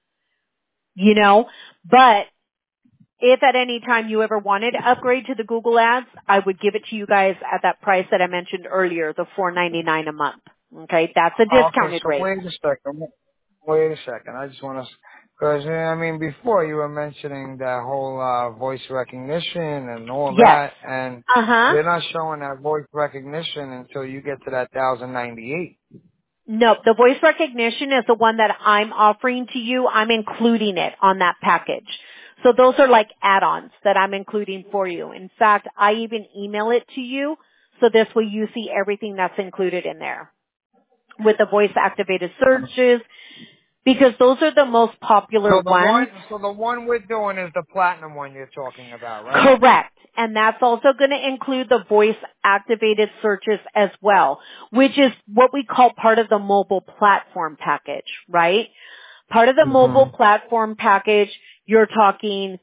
You know, but if at any time you ever wanted to upgrade to the Google ads, I would give it to you guys at that price that I mentioned earlier, the four ninety-nine a month. Okay, that's a discounted okay, so rate. wait a second. Wait a second. I just want to, because I mean, before you were mentioning that whole uh, voice recognition and all Yes. that, and Uh-huh. they're not showing that voice recognition until you get to that thousand ninety-eight. No, the voice recognition is the one that I'm offering to you. I'm including it on that package. So those are like add-ons that I'm including for you. In fact, I even email it to you, so this way you see everything that's included in there with the voice activated searches, because those are the most popular So the ones. one, so the one we're doing is the platinum one you're talking about, right? Correct. And that's also going to include the voice activated searches as well, which is what we call part of the mobile platform package, right? Part of the Mm-hmm. mobile platform package, you're talking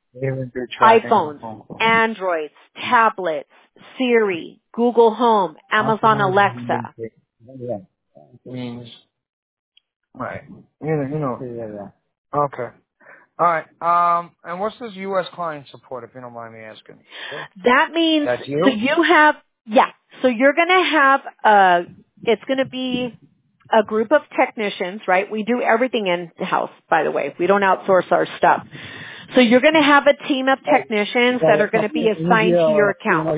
iPhones, Androids, tablets, Siri, Google Home, Amazon Alexa. Yeah. Means, right. You know, you know. Yeah, yeah. Okay. All right. Um, and what's this U S client support, if you don't mind me asking? That means, That's you? so you have, yeah, so you're going to have, uh, it's going to be a group of technicians, right? We do everything in-house, by the way. We don't outsource our stuff. So you're going to have a team of technicians that are going to be assigned to your account.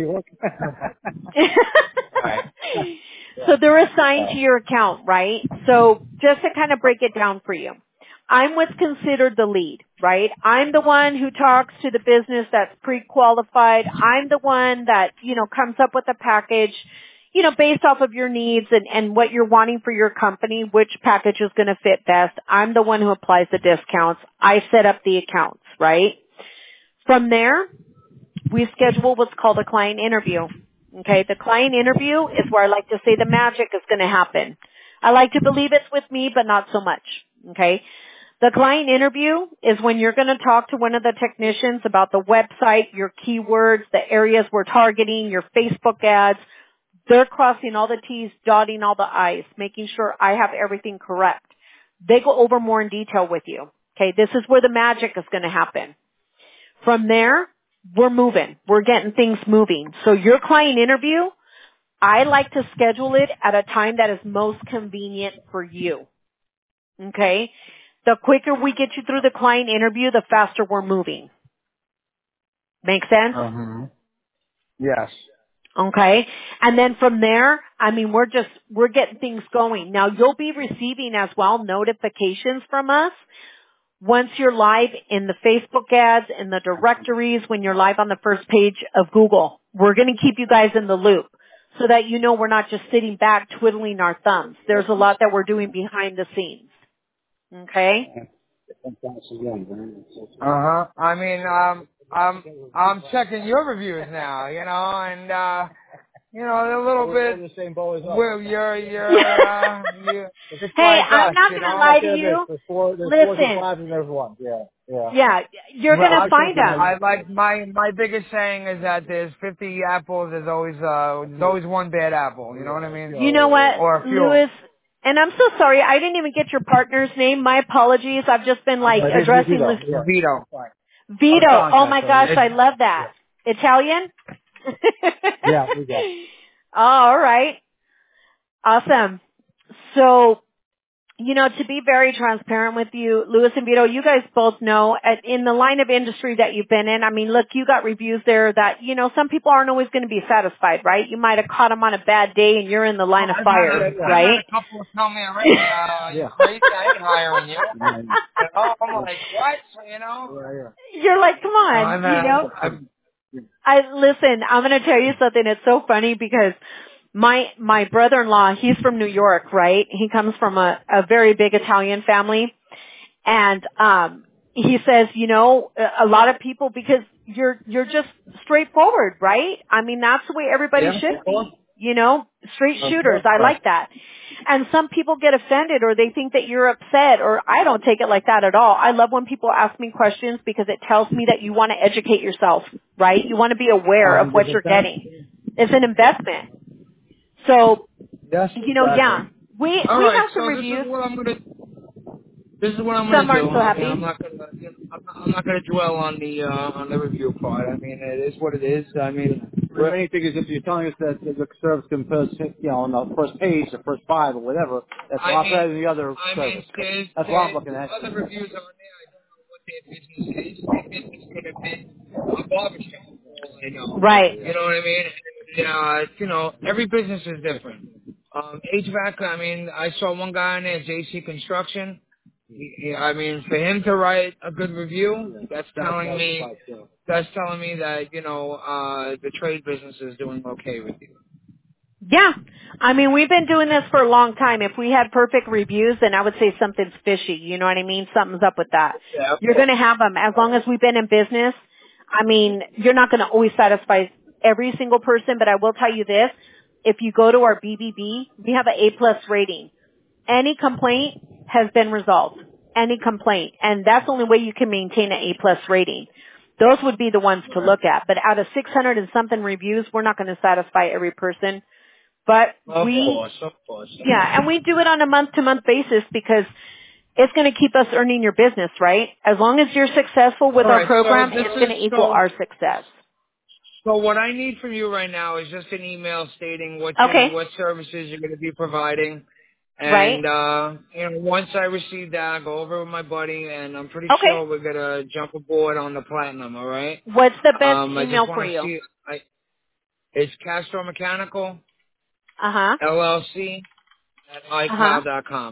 So they're assigned to your account, right? So just to kind of break it down for you. I'm what's considered the lead, right? I'm the one who talks to the business that's pre-qualified. I'm the one that, you know, comes up with a package, you know, based off of your needs and, and what you're wanting for your company, which package is going to fit best. I'm the one who applies the discounts. I set up the accounts, right? From there, we schedule what's called a client interview. Okay, the client interview is where I like to say the magic is going to happen. I like to believe it's with me, but not so much. Okay, the client interview is when you're going to talk to one of the technicians about the website, your keywords, the areas we're targeting, your Facebook ads. They're crossing all the T's, dotting all the I's, making sure I have everything correct. They go over more in detail with you. Okay, this is where the magic is going to happen. From there, we're moving. We're getting things moving. So your client interview, I like to schedule it at a time that is most convenient for you. Okay? The quicker we get you through the client interview, the faster we're moving. Make sense? Uh-huh. Yes. Okay? And then from there, I mean, we're just, we're getting things going. Now you'll be receiving as well notifications from us once you're live in the Facebook ads, in the directories, when you're live on the first page of Google. We're going to keep you guys in the loop so that you know we're not just sitting back twiddling our thumbs. There's a lot that we're doing behind the scenes. Okay? Uh-huh. I mean, um, I'm I'm checking your reviews now, you know, and uh, you know, they're a little We're bit. in the same boat as us. Well, you're you're uh, you It's just Hey, like I'm us, not you going to know. lie Like to this. you. There's four, there's fours and Listen, fives, and there's one. Yeah, yeah. yeah, you're Well, going to I find think you them. know. I like my my biggest saying is that there's fifty apples. There's always uh there's always one bad apple. You know what I mean? You know what, Or a few. Lewis? And I'm so sorry, I didn't even get your partner's name. My apologies. I've just been like But it's addressing Vito. Lu- Yeah. Vito. Fine. Vito. Our Oh my contact. So gosh, it's, I love that. yeah. Italian? Yeah, we got. Oh, all right. Awesome. So, you know, to be very transparent with you, Louis and Vito, you guys both know at, in the line of industry that you've been in, I mean, look, you got reviews there that, you know, some people aren't always going to be satisfied, right? You might have caught them on a bad day and you're in the line of I've had, fire, a, I've had right? a couple tell me already, uh, Yeah. you're crazy, I ain't hiring you. Yeah. You know, I'm Yeah. like, what? You know? Yeah. Yeah. You're like, come No, on, I've you had, know? I've, I listen, I'm going to tell you something. It's so funny because my my brother-in-law, he's from New York, right? He comes from a a very big Italian family, and um he says, you know, a a lot of people, because you're you're just straightforward, right? I mean, that's the way everybody yeah, should of course. be, you know, straight Of shooters. I course. like that. And some people get offended or they think that you're upset, or I don't take it like that at all. I love when people ask me questions because it tells me that you want to educate yourself, right? You want to be aware one of what hundred you're percent. getting. It's an investment. So, Yes, you know, yeah, exactly. we All we right, have some so this is reviews. what I'm gonna This is what I'm Some gonna do. aren't so I mean, I'm happy. not gonna, you know, I'm not, I'm not gonna dwell on the uh, on the review part. I mean, it is what it is. I mean, The main thing is if you're telling us that the service can post, you know, on the first page, the first five, or whatever, that's a I lot mean, better than the other I mean, service. there's, That's what I'm there's looking at. other reviews on there. I don't know what their business is. Their business could have been a barbershop. for all I know. Right. You know what I mean? And, uh, you know, every business is different. Um, H V A C. I mean, I saw one guy in there, J C Construction. He- I mean, for him to write a good review, that's telling me that's telling me that you know uh, the trade business is doing okay with you. Yeah. I mean, we've been doing this for a long time. If we had perfect reviews, then I would say something's fishy. You know what I mean? Something's up with that. Yeah, of You're going course. to have them. As long as we've been in business, I mean, you're not going to always satisfy every single person, but I will tell you this. If you go to our B B B, we have an A plus rating. Any complaint has been resolved. Any complaint. And that's the only way you can maintain an A plus rating. Those would be the ones to look at. But out of six hundred and something reviews, we're not going to satisfy every person. But Of we, course, of course. yeah, and we do it on a month-to-month basis because it's going to keep us earning your business, right? As long as you're successful with All our right, so program, this it's going is to equal so. our success. So what I need from you right now is just an email stating what you Okay, what services you're going to be providing, right? and uh, you know once I receive that, I'll go over with my buddy, and I'm pretty Okay. sure we're gonna jump aboard on the platinum. All right. What's the best Um, I just email for want to you? see. I it's Castro Mechanical Uh-huh. L L C at Uh-huh. iCloud dot com.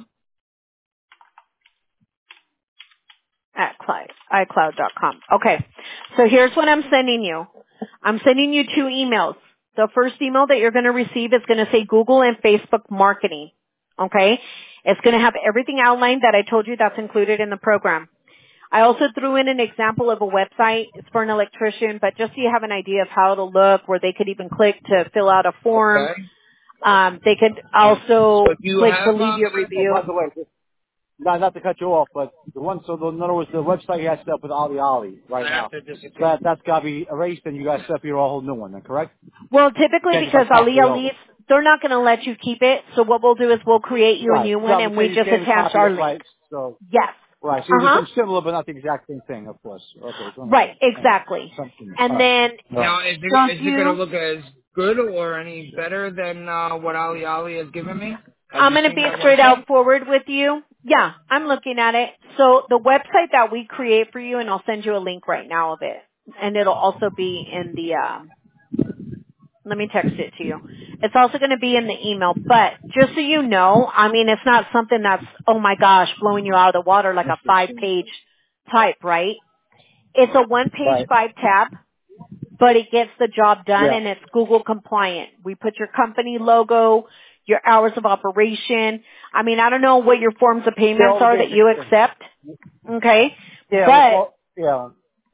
At cloud, iCloud dot com. Okay. So here's what I'm sending you. I'm sending you two emails. The first email that you're going to receive is going to say Google and Facebook marketing. Okay? It's going to have everything outlined that I told you that's included in the program. I also threw in an example of a website. It's for an electrician, but just so you have an idea of how it'll look, where they could even click to fill out a form. Okay. Um, they could So also do you click to have leave uh, your Oh, review. by the way, just, not, not to cut you off, but the one, so the, in other words, the website you guys set up with Ali Ali right I have now, to so disappear. that, that's got to be erased and you guys set up your whole new one then, correct? Well, You typically can't just because like Ali copy it Ali, over. they're not going to let you keep it. So what we'll do is we'll create you a Right. new So one I'm and we saying you just can't even attach copy our it, link. right? So, Yes. right. So Uh you're huh. doing similar, but not the exact same thing, of course. Okay, just want to make Right. sure. Yeah. Exactly. Something. All And right. then All right. Now, is so it if is it going to you, look as good or any better than uh, what Ali Ali has given me? Have I'm you going to seen be that straight website? out forward with you. Yeah, I'm looking at it. So the website that we create for you, and I'll send you a link right now of it, and it'll also be in the. Um, let me text it to you. It's also going to be in the email. But just so you know, I mean, it's not something that's oh my gosh blowing you out of the water like a five page type, right? It's a one page Right. five tab, but it gets the job done Yeah. and it's Google compliant. We put your company logo, your hours of operation. I mean, I don't know what your forms of Yeah, payments all the are that basic you things. accept. Okay. Yeah, well, But well, yeah.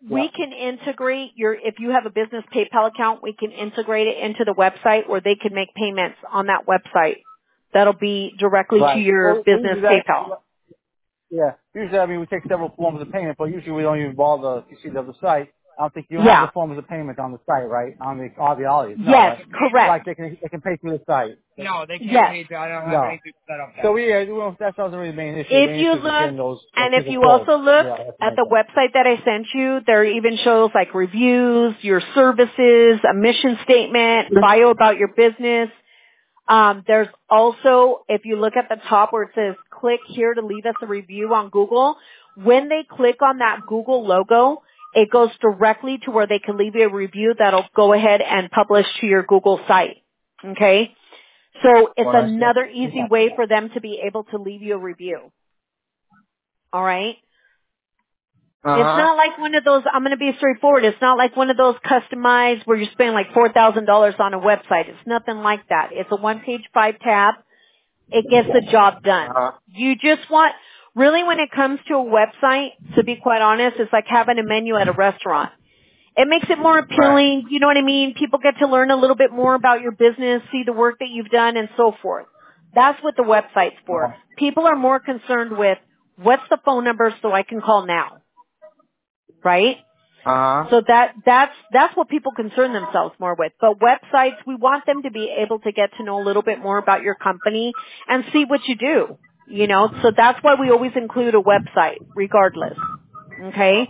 we Yeah. can integrate your, if you have a business PayPal account, we can integrate it into the website where they can make payments on that website. That'll be directly to Right. your Well, business usually that, PayPal. yeah. Usually, I mean, we take several forms of payment, but usually we don't even bother to see the other site. I don't think you don't have Yeah. the forms of payment on the site, right? On the all the audience. No, Yes, right? Like correct. they can they can pay through the site. No, they can't Yes. pay. I don't have No. anything set up. So yeah, well, that doesn't really the main issue. The If main you issue is just look, getting those those and if people you called. also look Yeah, that's the at main the thing. website that I sent you, there even shows like reviews, your services, a mission statement, bio about your business. Um, there's also, if you look at the top where it says click here to leave us a review on Google, when they click on that Google logo, it goes directly to where they can leave you a review that'll go ahead and publish to your Google site. Okay? So it's What I said. another easy way for them to be able to leave you a review. All right? Uh It's huh. not like one of those, I'm going to be straightforward, it's not like one of those customized where you're spending like four thousand dollars on a website. It's nothing like that. It's a one-page, five-tab. It gets the job Uh done. huh. You just want, really when it comes to a website, to be quite honest, it's like having a menu at a restaurant. It makes it more Right. appealing, you know what I mean? People get to learn a little bit more about your business, see the work that you've done, and so forth. That's what the website's for. People are more concerned with, what's the phone number so I can call now? Right? Uh huh. So that, that's, that's what people concern themselves more with. But websites, we want them to be able to get to know a little bit more about your company and see what you do. You know, so that's why we always include a website, regardless. Okay?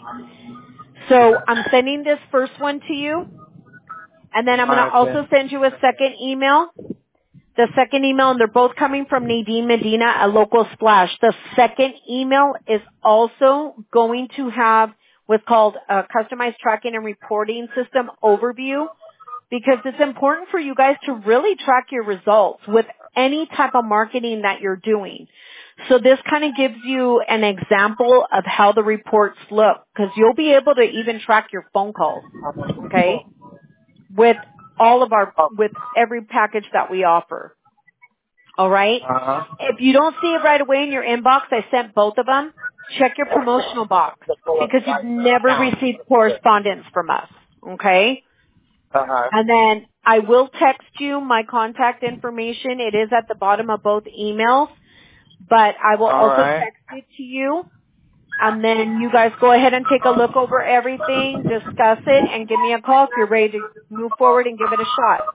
So I'm sending this first one to you, and then I'm All going to right, also then. send you a second email. The second email, and they're both coming from Nadine Medina at Local Splash. The second email is also going to have what's called a customized tracking and reporting system overview, because it's important for you guys to really track your results with any type of marketing that you're doing. So this kind of gives you an example of how the reports look, because you'll be able to even track your phone calls, okay, with all of our, with every package that we offer. All right? Uh huh. If you don't see it right away in your inbox, I sent both of them. Check your promotional box, because you've never received correspondence from us, okay? Uh huh. And then I will text you my contact information. It is at the bottom of both emails, but I will All also right. text it to you. And then you guys go ahead and take a look over everything, discuss it, and give me a call if you're ready to move forward and give it a shot.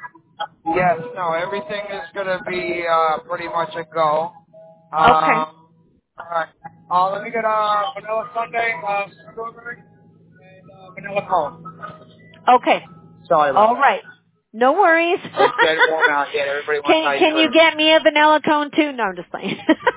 Yes. No. Everything is gonna be uh pretty much a go. Um. Okay. All right. Uh, let me get uh vanilla sundae, uh, strawberry, and uh, vanilla cone. Okay. Sorry about All that. right. No worries. It's getting warm out here. Everybody wants can ice can you cream. get me a vanilla cone too? No, I'm just playing.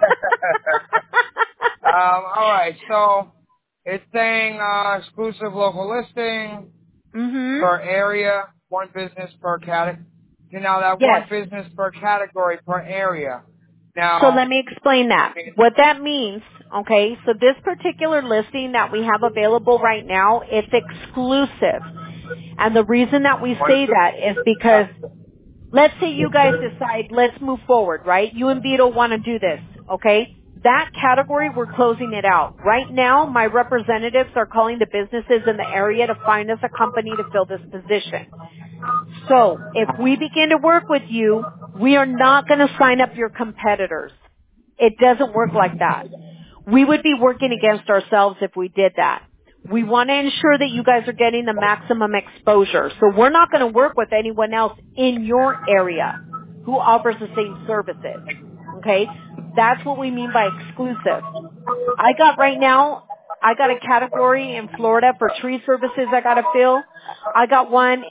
um, all right, so it's saying uh, exclusive local listing mhm. per area, one business per category. Now that one Yes. business per category per area. So Now, let me explain that. What that means, okay, so this particular listing that we have available right now, it's exclusive. And the reason that we say that is because, let's say you guys decide, let's move forward, right? You and Vito want to do this, okay? That category, we're closing it out. Right now, my representatives are calling the businesses in the area to find us a company to fill this position. So, if we begin to work with you, we are not going to sign up your competitors. It doesn't work like that. We would be working against ourselves if we did that. We want to ensure that you guys are getting the maximum exposure. So we're not going to work with anyone else in your area who offers the same services. Okay? That's what we mean by exclusive. I got right now, I got a category in Florida for tree services I got to fill. I got one